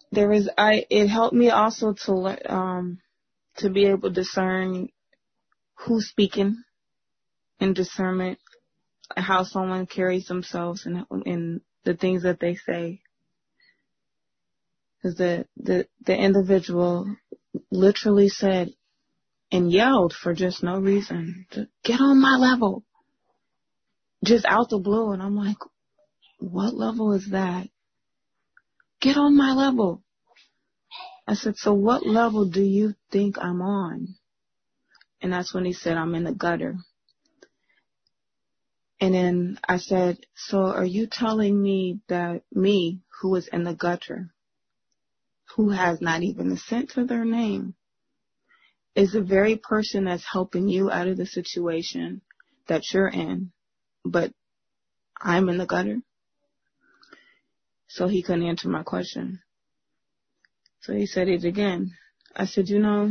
It helped me also to be able to discern who's speaking and discernment, how someone carries themselves and the things that they say. Because the individual literally said and yelled for just no reason, to get on my level, just out the blue. And I'm like, what level is that? Get on my level. I said, so what level do you think I'm on? And that's when he said, I'm in the gutter. And then I said, so are you telling me that me, who is in the gutter, who has not even a cent to their name, is the very person that's helping you out of the situation that you're in, but I'm in the gutter? So he couldn't answer my question. So he said it again. I said,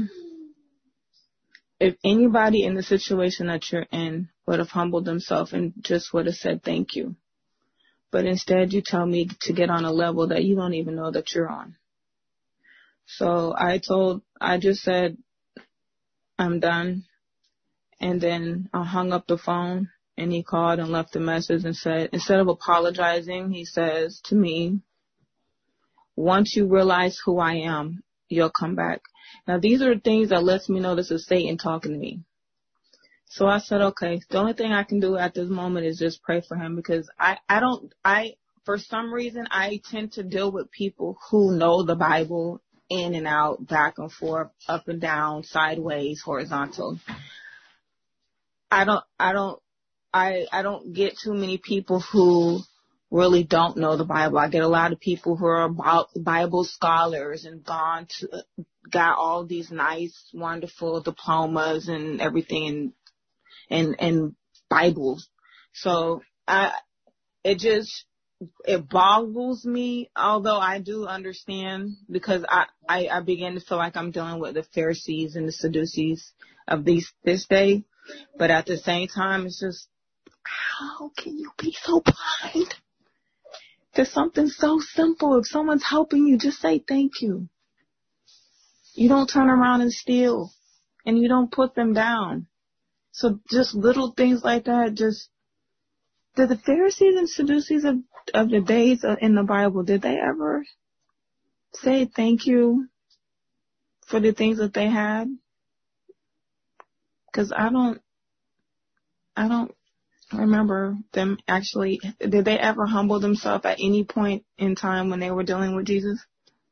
if anybody in the situation that you're in would have humbled themselves and just would have said thank you, but instead you tell me to get on a level that you don't even know that you're on. So I just said, I'm done. And then I hung up the phone, and he called and left a message and said, instead of apologizing, he says to me, once you realize who I am, you'll come back. Now, these are things that lets me know this is Satan talking to me. So I said, okay, the only thing I can do at this moment is just pray for him, because for some reason, I tend to deal with people who know the Bible in and out, back and forth, up and down, sideways, horizontal. I don't get too many people who really don't know the Bible. I get a lot of people who are Bible scholars and got all these nice, wonderful diplomas and everything and Bibles. So it boggles me, although I do understand, because I begin to feel like I'm dealing with the Pharisees and the Sadducees of this day. But at the same time, it's just, how can you be so blind to something so simple? If someone's helping you, just say thank you. You don't turn around and steal, and you don't put them down. So just little things like that. Did the Pharisees and Sadducees of the days in the Bible, did they ever say thank you for the things that they had? Because I don't remember them actually. Did they ever humble themselves at any point in time when they were dealing with Jesus?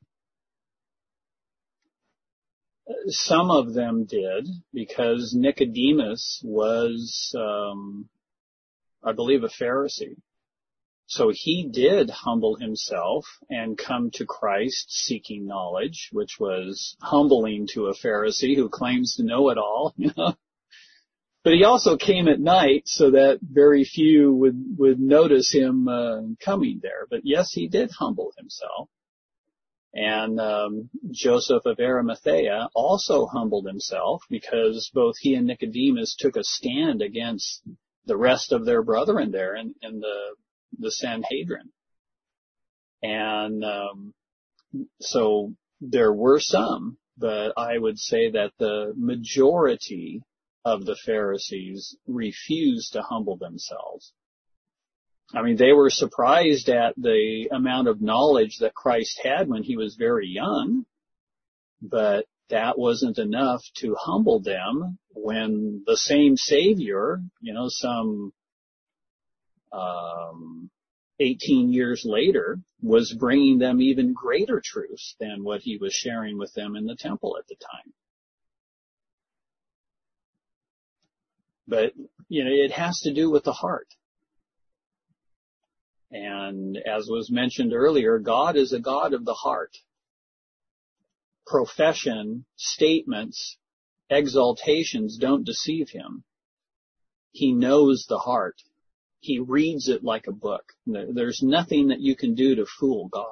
Some of them did, because Nicodemus was, I believe, a Pharisee. So he did humble himself and come to Christ seeking knowledge, which was humbling to a Pharisee who claims to know it all. But he also came at night so that very few would notice him coming there. But yes, he did humble himself. And Joseph of Arimathea also humbled himself, because both he and Nicodemus took a stand against the rest of their brethren there in the Sanhedrin. And so there were some, but I would say that the majority of the Pharisees refused to humble themselves. I mean, they were surprised at the amount of knowledge that Christ had when he was very young, but that wasn't enough to humble them when the same Savior, some 18 years later, was bringing them even greater truths than what he was sharing with them in the temple at the time. But, it has to do with the heart. And as was mentioned earlier, God is a God of the heart. Profession, statements, exaltations don't deceive him. He knows the heart. He reads it like a book. There's nothing that you can do to fool God.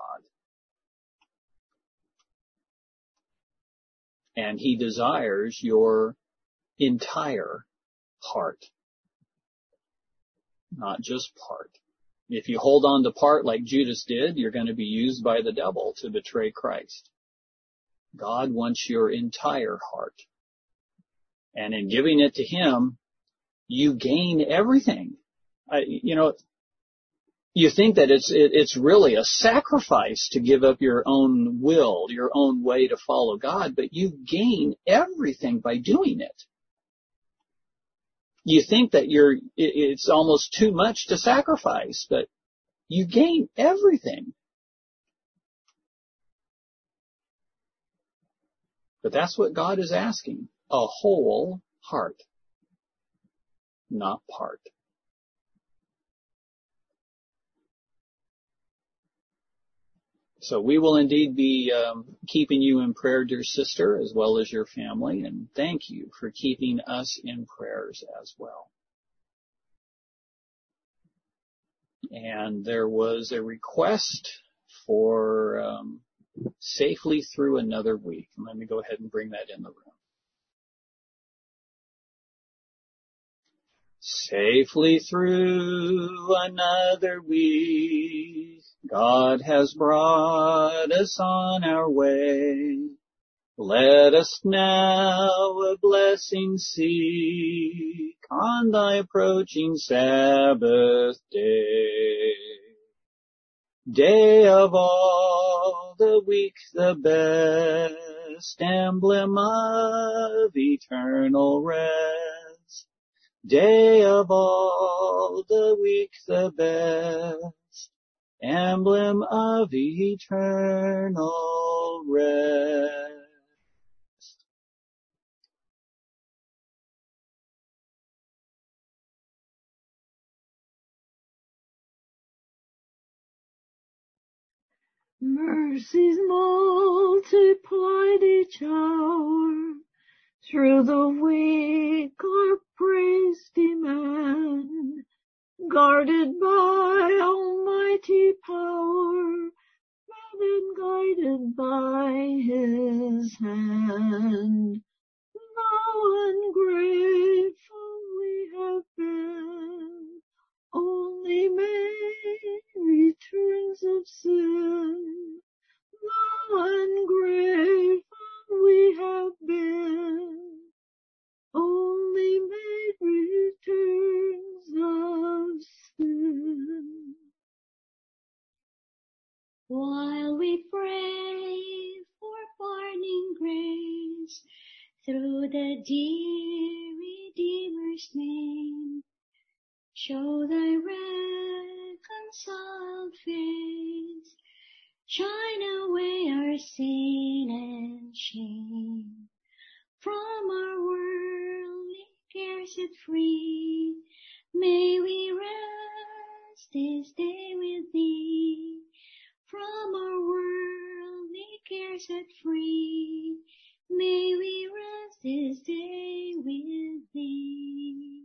And he desires your entire heart, not just part. If you hold on to part like Judas did, you're going to be used by the devil to betray Christ. God wants your entire heart. And in giving it to Him, you gain everything. You think that it's really a sacrifice to give up your own will, your own way to follow God, but you gain everything by doing it. You think that it's almost too much to sacrifice, but you gain everything. But that's what God is asking, a whole heart, not part. So we will indeed be keeping you in prayer, dear sister, as well as your family, and thank you for keeping us in prayers as well. And there was a request for safely through another week. Let me go ahead and bring that in the room. Safely through another week, God has brought us on our way. Let us now a blessing seek on thy approaching Sabbath day. Day of all the week, the best emblem of eternal rest. Day of all the week, the best emblem of eternal rest. Mercies multiplied each hour, through the week our praise demand. Guarded by almighty power, led and guided by His hand. How ungrateful we have been, only made returns of sin. How ungrateful we have been, only made returns of sin. While we pray for pardoning grace through the dear Redeemer's name, show thy reconciled face, shine away our sin and shame. From our worldly cares set free, may we rest this day with thee. From our worldly cares set free, may we rest this day with thee.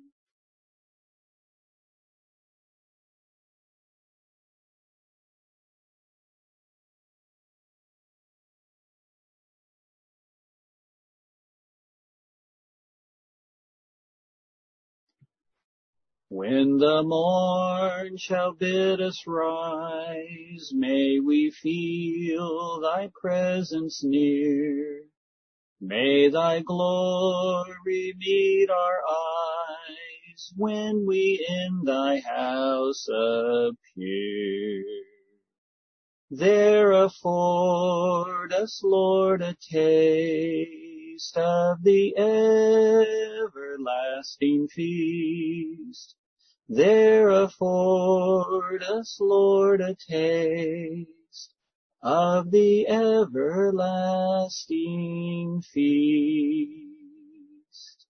When the morn shall bid us rise, may we feel thy presence near. May thy glory meet our eyes when we in thy house appear. There afford us, Lord, a taste of the everlasting feast. There afford us, Lord, a taste of the everlasting feast.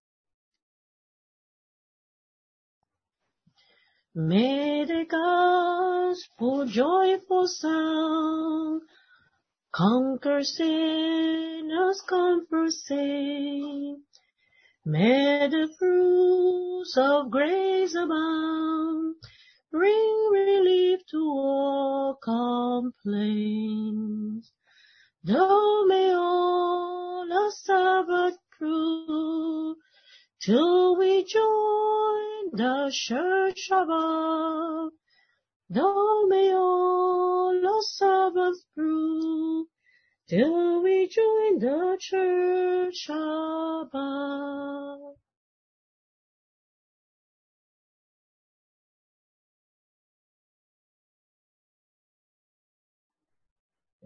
May the gospel joyful sound conquer sinners, comfort saints. May the fruits of grace abound, bring relief to all complaints. Though may all our Sabbath prove, till we join the church above. Though may all our Sabbath prove, till we join the church above.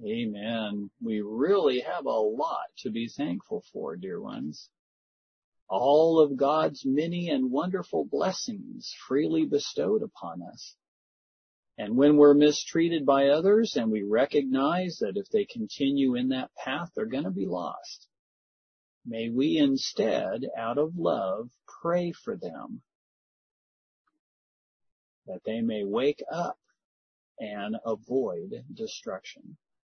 Amen. We really have a lot to be thankful for, dear ones. All of God's many and wonderful blessings freely bestowed upon us. And when we're mistreated by others and we recognize that if they continue in that path, they're going to be lost, may we instead, out of love, pray for them, that they may wake up and avoid destruction.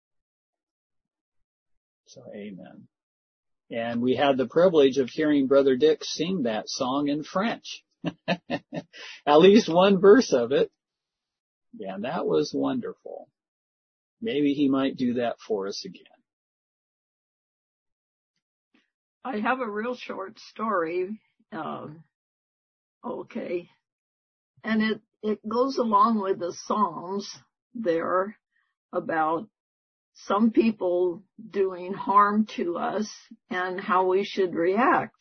So, amen. And we had the privilege of hearing Brother Dick sing that song in French. At least one verse of it. Yeah, that was wonderful. Maybe he might do that for us again. I have a real short story. Okay. And it goes along with the Psalms there about some people doing harm to us and how we should react.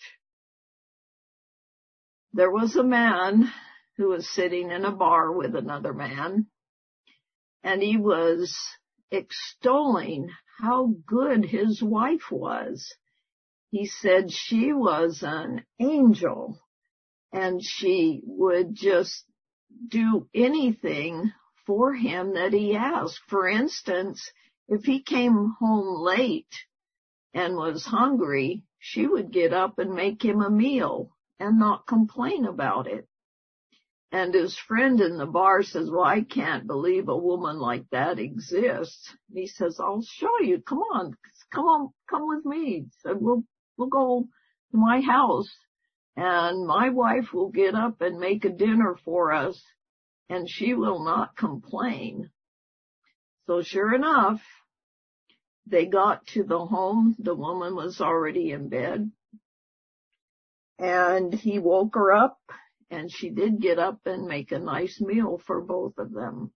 There was a man who was sitting in a bar with another man, and he was extolling how good his wife was. He said she was an angel, and she would just do anything for him that he asked. For instance, if he came home late and was hungry, she would get up and make him a meal and not complain about it. And his friend in the bar says, well, I can't believe a woman like that exists. And he says, I'll show you. Come on, come with me. He said, we'll go to my house and my wife will get up and make a dinner for us and she will not complain. So sure enough, they got to the home. The woman was already in bed. And he woke her up, and she did get up and make a nice meal for both of them.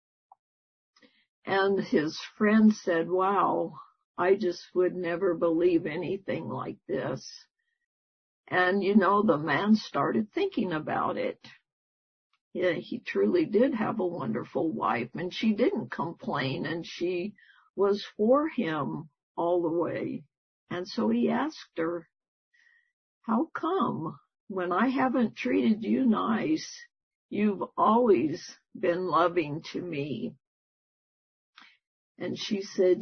And his friend said, wow, I just would never believe anything like this. And, the man started thinking about it. Yeah, he truly did have a wonderful wife, and she didn't complain, and she was for him all the way. And so he asked her, how come when I haven't treated you nice, you've always been loving to me? And she said,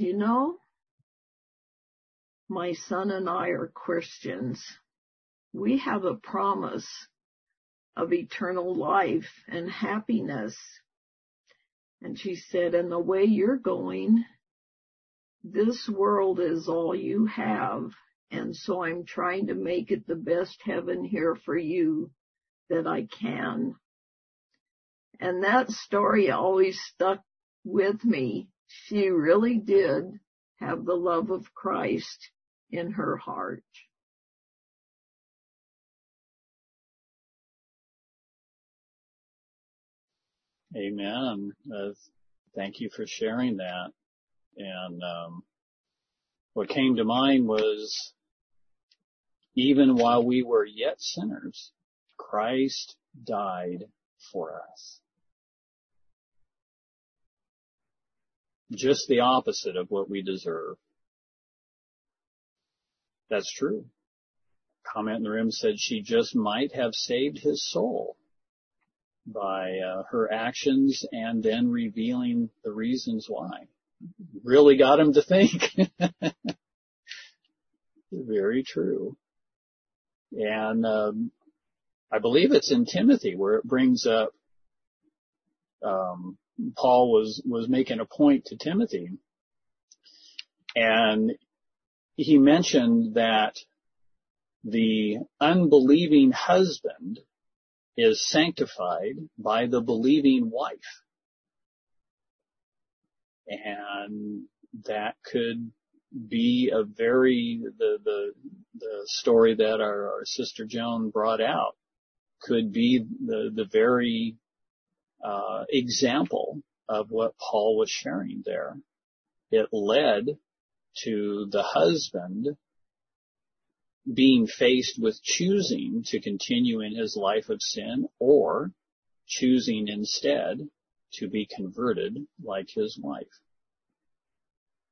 my son and I are Christians. We have a promise of eternal life and happiness. And she said, and the way you're going, this world is all you have. And so I'm trying to make it the best heaven here for you that I can. And that story always stuck with me. She really did have the love of Christ in her heart. Amen. Thank you for sharing that. And what came to mind was, even while we were yet sinners, Christ died for us. Just the opposite of what we deserve. That's true. Comment in the room said she just might have saved his soul by her actions and then revealing the reasons why. Really got him to think. Very true. And I believe it's in Timothy where it brings up Paul was making a point to Timothy, and he mentioned that the unbelieving husband is sanctified by the believing wife. And that could be a the story that our sister Joan brought out could be the very example of what Paul was sharing there. It led to the husband being faced with choosing to continue in his life of sin or choosing instead to be converted like his wife.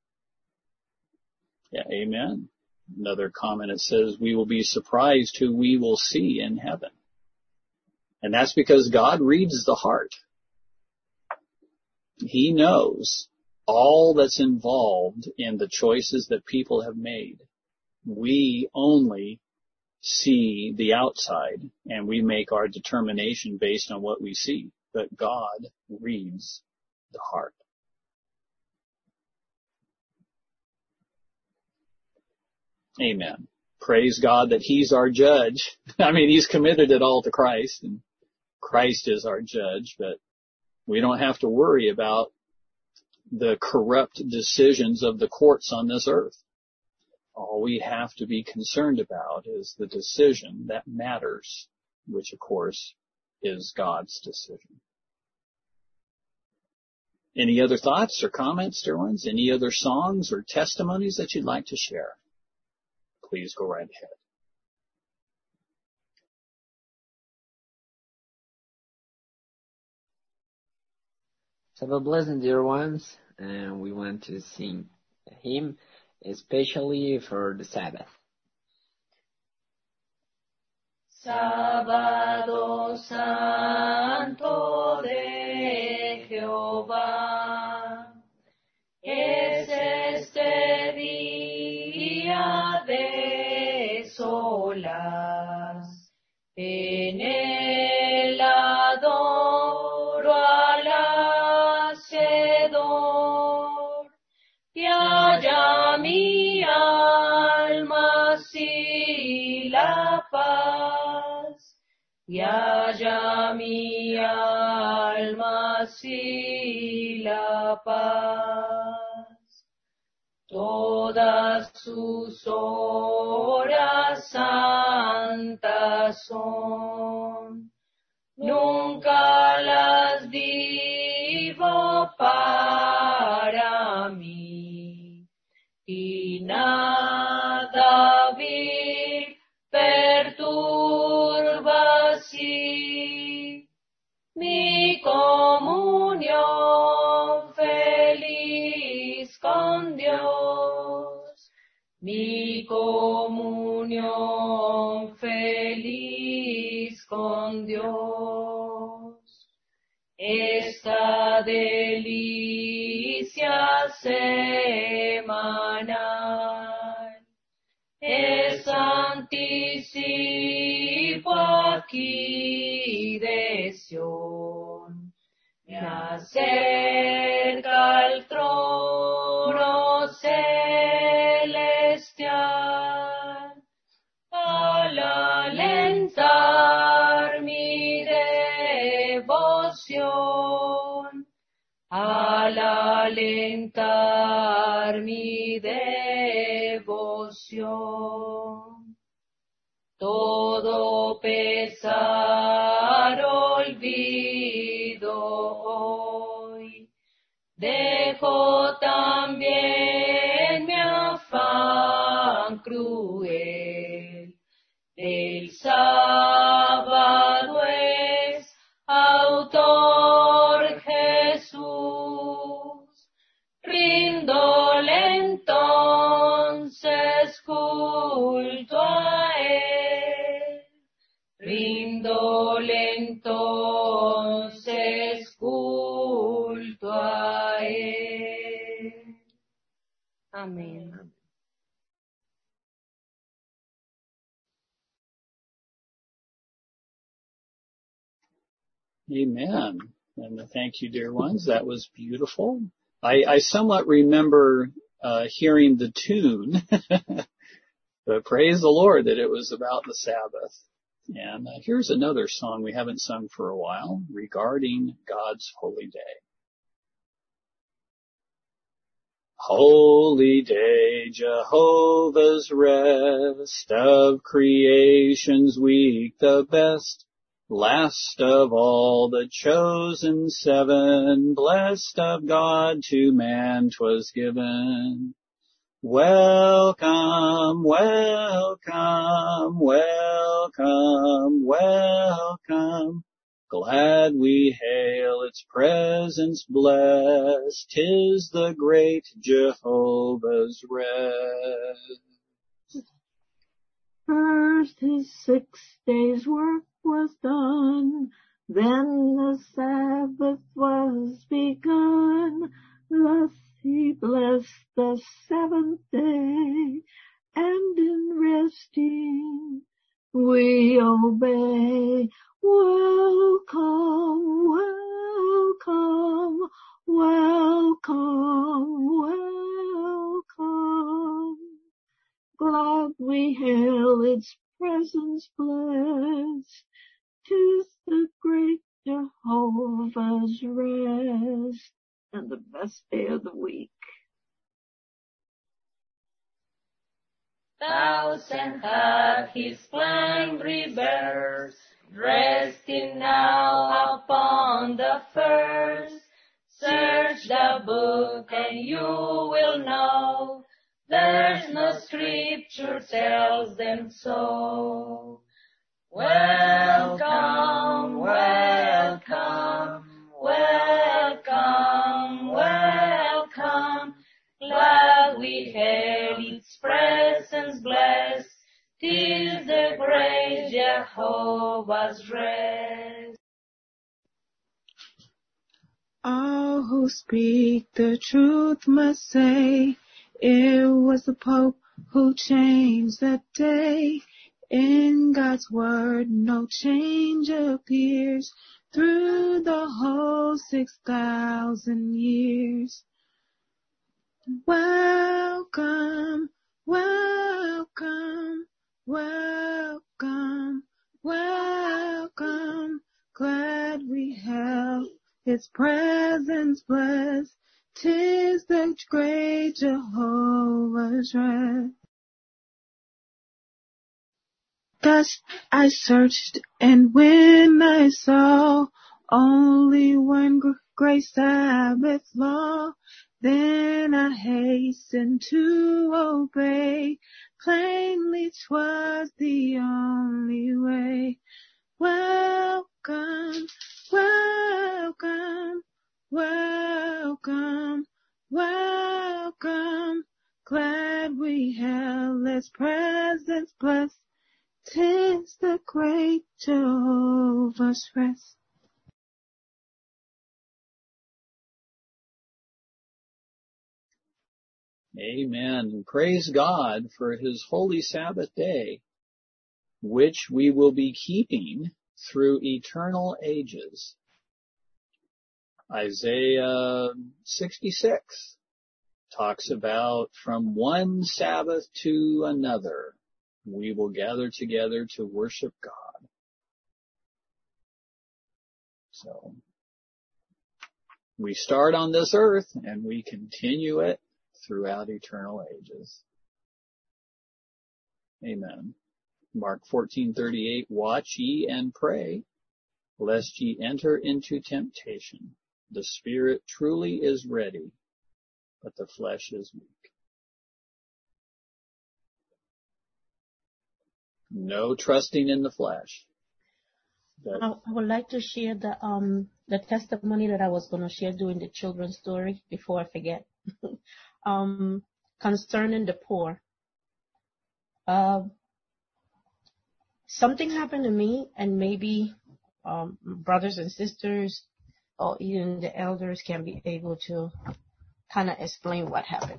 Yeah, amen. Another comment, it says, we will be surprised who we will see in heaven. And that's because God reads the heart. He knows all that's involved in the choices that people have made. We only see the outside, and we make our determination based on what we see. But God reads the heart. Amen. Praise God that He's our judge. I mean, He's committed it all to Christ, and Christ is our judge, but we don't have to worry about the corrupt decisions of the courts on this earth. All we have to be concerned about is the decision that matters, which of course is God's decision. Any other thoughts or comments, dear ones? Any other songs or testimonies that you'd like to share? Please go right ahead. Have a blessing, dear ones, and we want to sing a hymn especially for the Sabbath. Sábado Santo de Jehová, es este día de solas, en el adoro al Hacedor, y haya mi alma si la paz, y haya mi alma si la paz. Todas sus horas santas son, nunca las vivo para mí, y nada vil perturba así mi comunión feliz con Dios, mi comunión feliz con Dios. Esta delicia semanal es anticipo aquí de Sión, me acerca al trono celestial, al alentar mi devoción, al alentar mi devoción. Todo pesar olvido hoy, dejo también mi afán cruel. El sábado es autor Jesús, ríndole entonces culto a Él, ríndole entonces culto a Él. Amén. Amen. And thank you, dear ones. That was beautiful. I somewhat remember hearing the tune, but praise the Lord that it was about the Sabbath. And here's another song we haven't sung for a while regarding God's holy day. Holy day, Jehovah's rest, of creation's week the best. Last of all the chosen seven, blessed of God to man 'twas given. Welcome, welcome, welcome, welcome. Glad we hail its presence blessed. 'Tis the great Jehovah's rest. First his 6 days' work was done, then the Sabbath was begun. Thus he blessed the 7th day, and in resting we obey. Welcome, welcome, welcome, welcome. Glad we hail its presence blessed. 'Tis the great Jehovah's rest, and the best day of the week. 1,000 hath his flying rebels, resting now upon the first. Search the book and you will know, there's no scripture tells them so. Welcome, welcome, welcome, welcome. Glad we hail its presence blessed. 'Tis the great Jehovah's rest. All who speak the truth must say, it was the Pope who changed the day. In God's word, no change appears through the whole 6,000 years. Welcome, welcome, welcome, welcome. Glad we have his presence blessed. 'Tis the great Jehovah's rest. Thus I searched, and when I saw only one great Sabbath law, then I hastened to obey. Plainly 'twas the only way. Welcome, welcome, welcome, welcome. Glad we hail his presence blessed. 'Tis the great Jehovah's rest. Amen. Praise God for his holy Sabbath day, which we will be keeping through eternal ages. Isaiah 66 talks about from one Sabbath to another, we will gather together to worship God. So we start on this earth and we continue it throughout eternal ages. Amen. Mark 14:38, watch ye and pray, lest ye enter into temptation. The spirit truly is ready, but the flesh is weak. No trusting in the flesh. I would like to share the testimony that I was going to share during the children's story before I forget. Concerning the poor. Something happened to me, and maybe brothers and sisters or even the elders can be able to kind of explain what happened.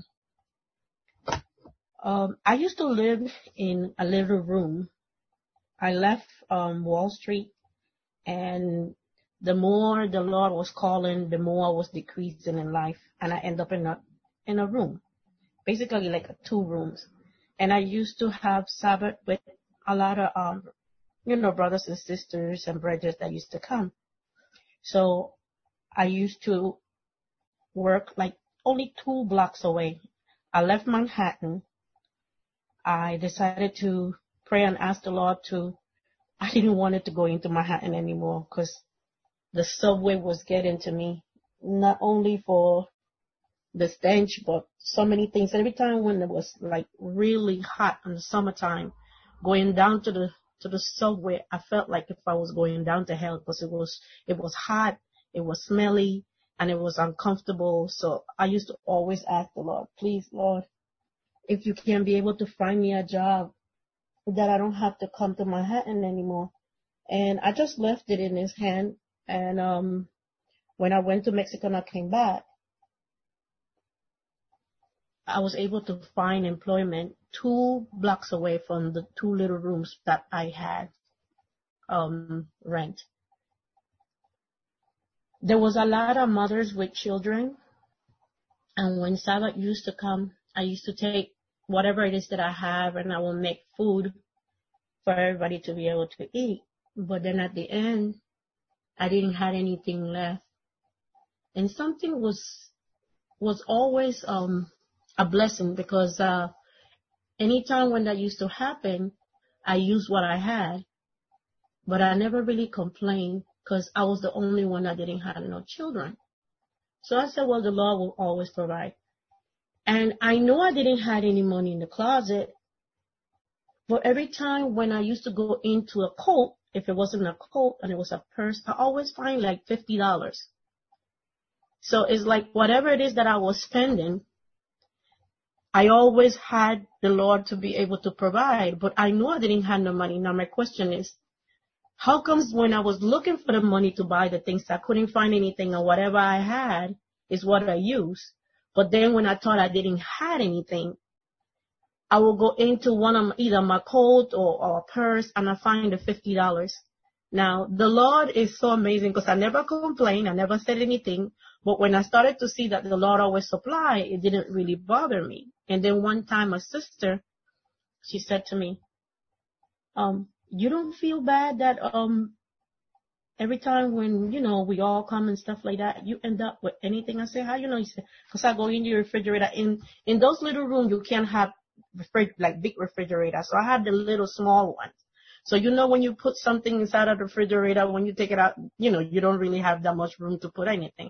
I used to live in a little room. I left Wall Street, and the more the Lord was calling, the more I was decreasing in life, and I ended up in a room, basically like 2 rooms. And I used to have Sabbath with a lot of brothers and sisters and brothers that used to come. So I used to work like only 2 blocks away. I left Manhattan. I decided to pray and ask the Lord I didn't want it to go into Manhattan anymore because the subway was getting to me, not only for the stench, but so many things. Every time when it was like really hot in the summertime, going down to the to the subway, I felt like if I was going down to hell because it was hot, it was smelly, and it was uncomfortable. So I used to always ask the Lord, please, Lord, if you can be able to find me a job that I don't have to come to Manhattan anymore. And I just left it in his hand. And when I went to Mexico and I came back, I was able to find employment 2 blocks away from the 2 little rooms that I had rent. There was a lot of mothers with children, and when Sabbath used to come, I used to take whatever it is that I have and I will make food for everybody to be able to eat. But then at the end, I didn't have anything left. And something was always a blessing, because anytime when that used to happen, I used what I had, but I never really complained because I was the only one that didn't have no children. So I said, well, the Lord will always provide. And I know I didn't have any money in the closet, but every time when I used to go into a coat, if it wasn't a coat and it was a purse, I always find like $50. So it's like whatever it is that I was spending, I always had the Lord to be able to provide, but I knew I didn't have no money. Now my question is, how comes when I was looking for the money to buy the things, I couldn't find anything, and whatever I had is what I used? But then when I thought I didn't have anything, I will go into one of either my coat or a purse, and I find the $50. Now, the Lord is so amazing because I never complained. I never said anything. But when I started to see that the Lord always supply, it didn't really bother me. And then one time a sister, she said to me, you don't feel bad that every time when, we all come and stuff like that, you end up with anything? I said, how you know? He said, because I go in your refrigerator. In those little rooms, you can't have like big refrigerators. So I had the little small ones. So when you put something inside of the refrigerator, when you take it out, you don't really have that much room to put anything.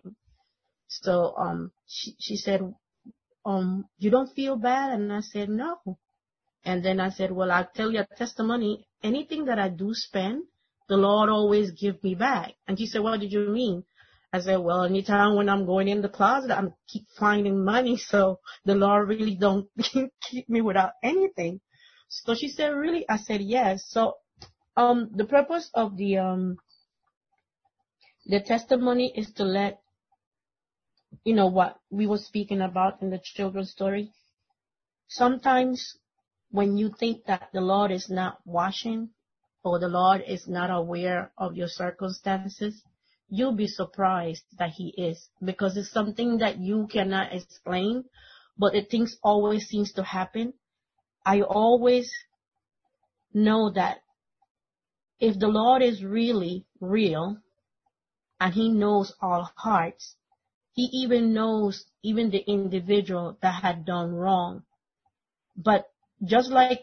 So she said, you don't feel bad? And I said, no. And then I said, well, I'll tell you a testimony. Anything that I do spend, the Lord always give me back. And she said, what did you mean? I said, well, anytime when I'm going in the closet, I keep finding money. So the Lord really don't keep me without anything. So she said, really? I said, yes. So the purpose of the testimony is to let what we were speaking about in the children's story. Sometimes when you think that the Lord is not watching or the Lord is not aware of your circumstances, you'll be surprised that He is, because it's something that you cannot explain, but the things always seems to happen. I always know that if the Lord is really real and He knows all hearts, He even knows even the individual that had done wrong. But just like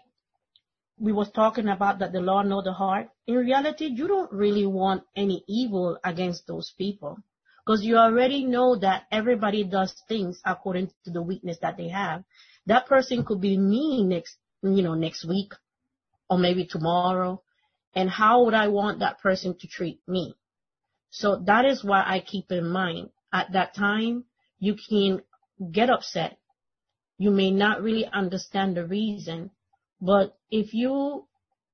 we was talking about that the Lord know the heart, in reality, you don't really want any evil against those people, because you already know that everybody does things according to the weakness that they have. That person could be me next week or maybe tomorrow. And how would I want that person to treat me? So that is why I keep in mind, at that time, you can get upset. You may not really understand the reason, but if you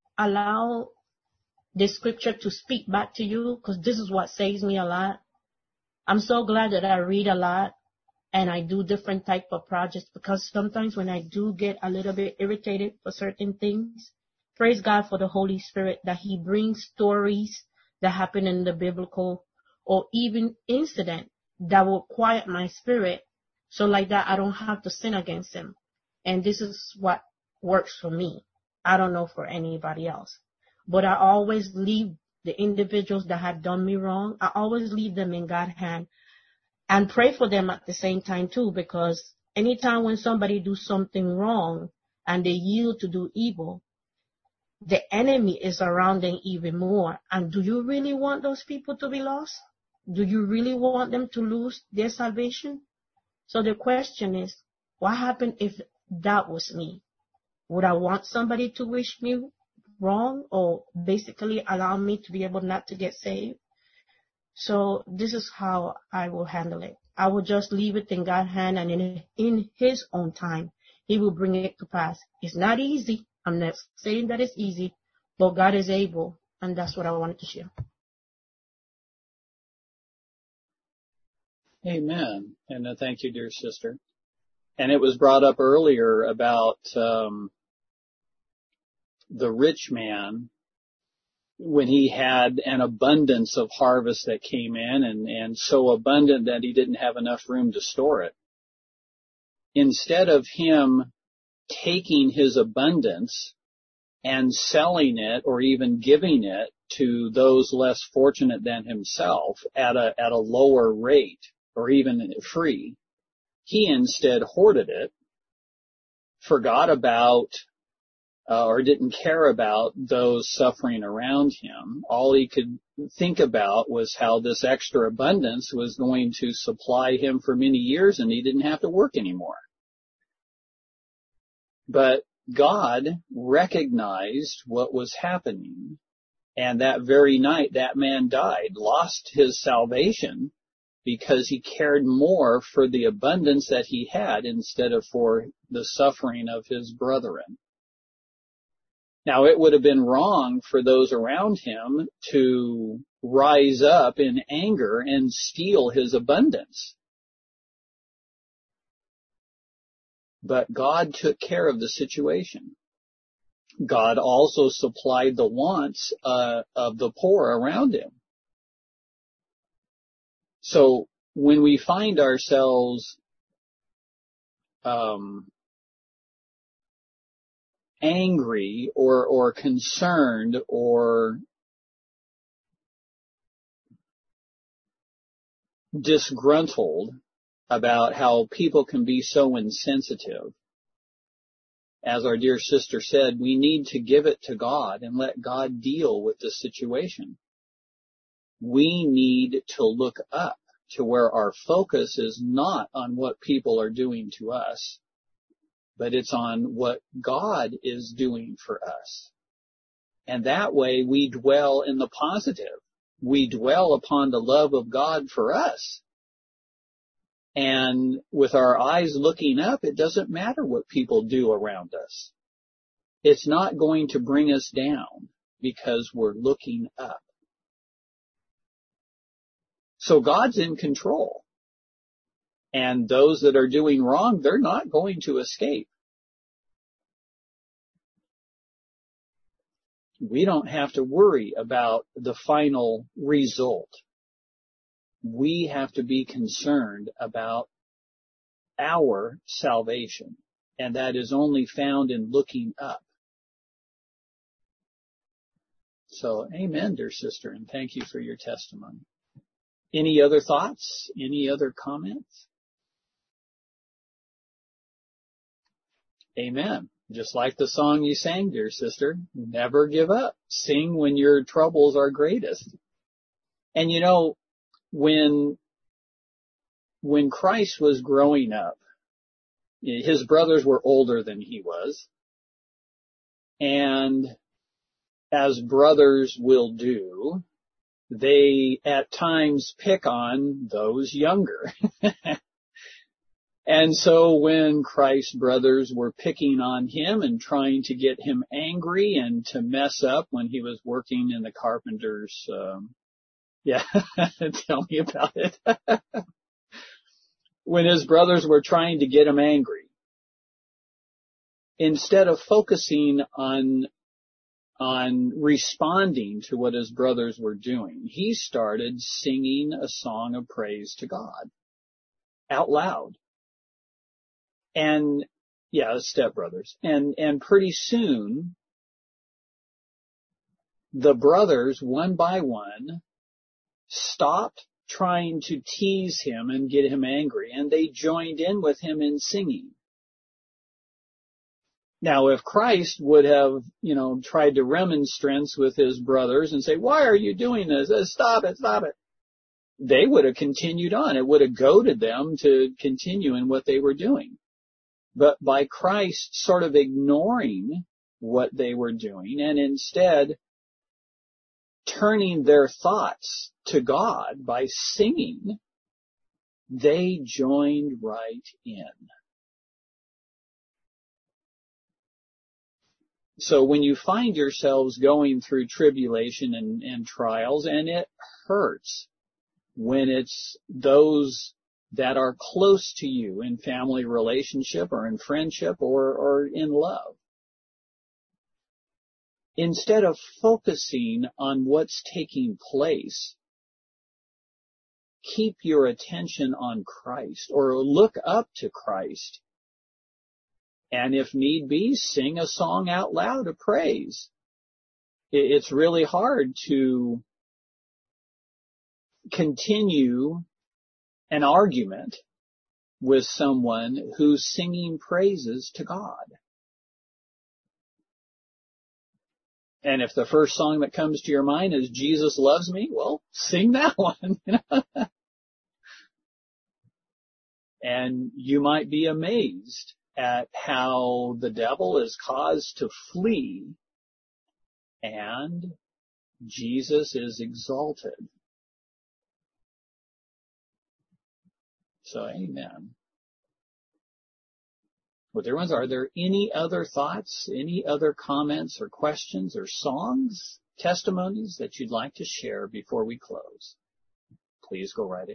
allow the scripture to speak back to you, because this is what saves me a lot. I'm so glad that I read a lot and I do different type of projects, because sometimes when I do get a little bit irritated for certain things, praise God for the Holy Spirit that He brings stories that happen in the biblical or even incident that will quiet my spirit. So like that, I don't have to sin against Him. And this is what works for me. I don't know for anybody else. But I always leave the individuals that have done me wrong. I always leave them in God's hand and pray for them at the same time too, because anytime when somebody do something wrong and they yield to do evil, the enemy is around them even more. And do you really want those people to be lost? Do you really want them to lose their salvation? So the question is, what happened if that was me? Would I want somebody to wish me wrong, or basically allow me to be able not to get saved. So this is how I will handle it. I will just leave it in God's hand, and in His own time, He will bring it to pass. It's not easy. I'm not saying that it's easy, but God is able, and that's what I wanted to share. Amen. And thank you, dear sister. And it was brought up earlier about the rich man when he had an abundance of harvest that came in, and so abundant that he didn't have enough room to store it. Instead of him taking his abundance and selling it or even giving it to those less fortunate than himself at a lower rate or even free, he instead hoarded it, forgot about or didn't care about those suffering around him. All he could think about was how this extra abundance was going to supply him for many years, and he didn't have to work anymore. But God recognized what was happening, and that very night that man died, lost his salvation, because he cared more for the abundance that he had instead of for the suffering of his brethren. Now, it would have been wrong for those around him to rise up in anger and steal his abundance. But God took care of the situation. God also supplied the wants of the poor around him. So when we find ourselves angry or concerned or disgruntled about how people can be so insensitive, as our dear sister said, we need to give it to God and let God deal with the situation. We need to look up to where our focus is not on what people are doing to us, but it's on what God is doing for us. And that way we dwell in the positive. We dwell upon the love of God for us. And with our eyes looking up, it doesn't matter what people do around us. It's not going to bring us down because we're looking up. So God's in control. And those that are doing wrong, they're not going to escape. We don't have to worry about the final result. We have to be concerned about our salvation, and that is only found in looking up. So, amen, dear sister, and thank you for your testimony. Any other thoughts? Any other comments? Amen. Just like the song you sang, dear sister, never give up. Sing when your troubles are greatest. And you know, when Christ was growing up, his brothers were older than he was. And as brothers will do, they at times pick on those younger. And so when Christ's brothers were picking on him and trying to get him angry and to mess up when he was working in the carpenter's, tell me about it. When his brothers were trying to get him angry, instead of focusing on responding to what his brothers were doing, he started singing a song of praise to God out loud. And stepbrothers. And pretty soon, the brothers, one by one, stopped trying to tease him and get him angry, and they joined in with him in singing. Now, if Christ would have, tried to remonstrance with his brothers and say, "Why are you doing this? Stop it, stop it," they would have continued on. It would have goaded them to continue in what they were doing. But by Christ sort of ignoring what they were doing, and instead turning their thoughts to God by singing, they joined right in. So when you find yourselves going through tribulation and trials, and it hurts when it's those that are close to you in family relationship or in friendship or in love, instead of focusing on what's taking place, keep your attention on Christ or look up to Christ. And if need be, sing a song out loud of praise. It's really hard to continue an argument with someone who's singing praises to God. And if the first song that comes to your mind is Jesus Loves Me, well, sing that one. And you might be amazed at how the devil is caused to flee and Jesus is exalted. So, amen. Well, dear ones, are there any other thoughts, any other comments or questions or songs, testimonies that you'd like to share before we close? Please go right ahead.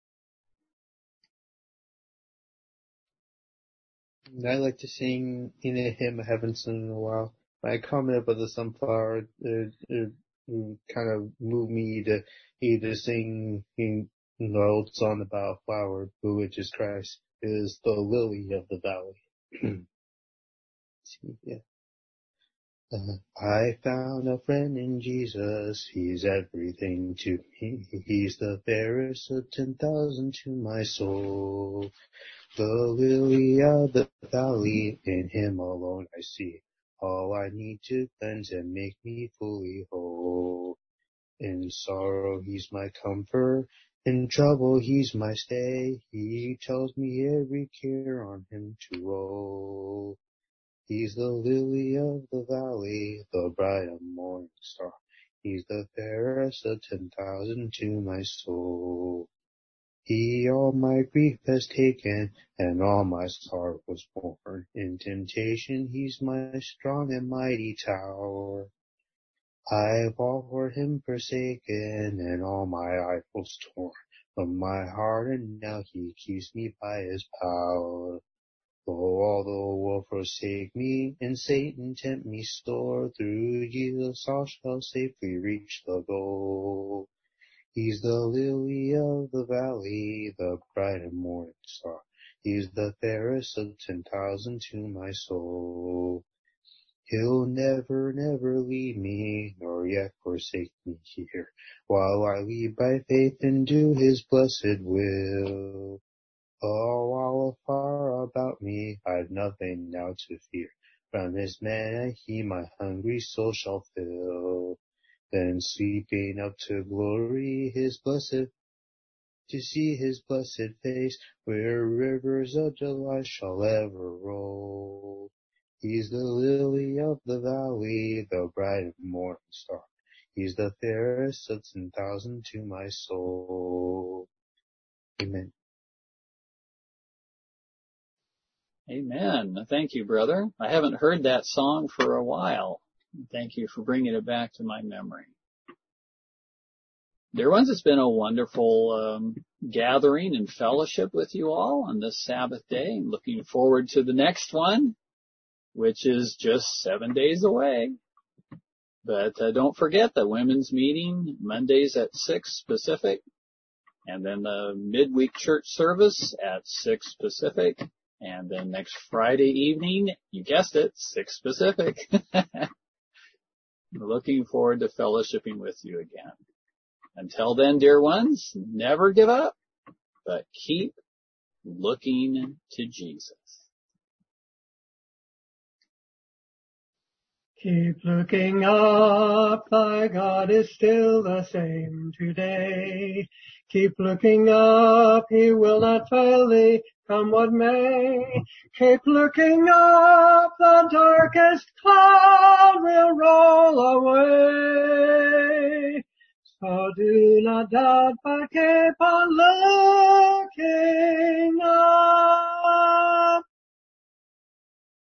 I like to sing in a hymn I haven't sung in a while. My comment about the sunflower kind of moved me to either sing an old song about a flower, which is Christ, is the lily of the valley. Yeah. I found a friend in Jesus, he's everything to me. He's the fairest of 10,000 to my soul. The lily of the valley, in him alone I see all I need to cleanse and make me fully whole. In sorrow he's my comfort, in trouble he's my stay. He tells me every care on him to roll. He's the lily of the valley, the bright and morning star. He's the fairest of 10,000 to my soul. He all my grief has taken, and all my sorrow was borne. In temptation he's my strong and mighty tower. I've all for him forsaken, and all my idols torn from my heart, and now he keeps me by his power. Though all the world forsake me, and Satan tempt me sore, through Jesus I shall safely reach the goal. He's the lily of the valley, the bright and morning star. He's the fairest of 10,000 to my soul. He'll never, never leave me, nor yet forsake me here, while I lead by faith and do his blessed will. Oh, all afar about me, I've nothing now to fear. From his manna he my hungry soul shall fill. Then sweeping up to glory to see his blessed face, where rivers of delight shall ever roll. He's the lily of the valley, the bright and morning star. He's the fairest of 10,000 to my soul. Amen. Amen. Thank you, brother. I haven't heard that song for a while. Thank you for bringing it back to my memory. Dear ones, it's been a wonderful gathering and fellowship with you all on this Sabbath day. I'm looking forward to the next one, which is just 7 days away. But don't forget the women's meeting Mondays at 6 Pacific, and then the midweek church service at 6 Pacific, and then next Friday evening, you guessed it, 6 Pacific. Looking forward to fellowshipping with you again. Until then, dear ones, never give up, but keep looking to Jesus. Keep looking up, thy God is still the same today. Keep looking up, he will not fail thee, come what may. Keep looking up, the darkest cloud will roll away. So do not doubt, but keep on looking up.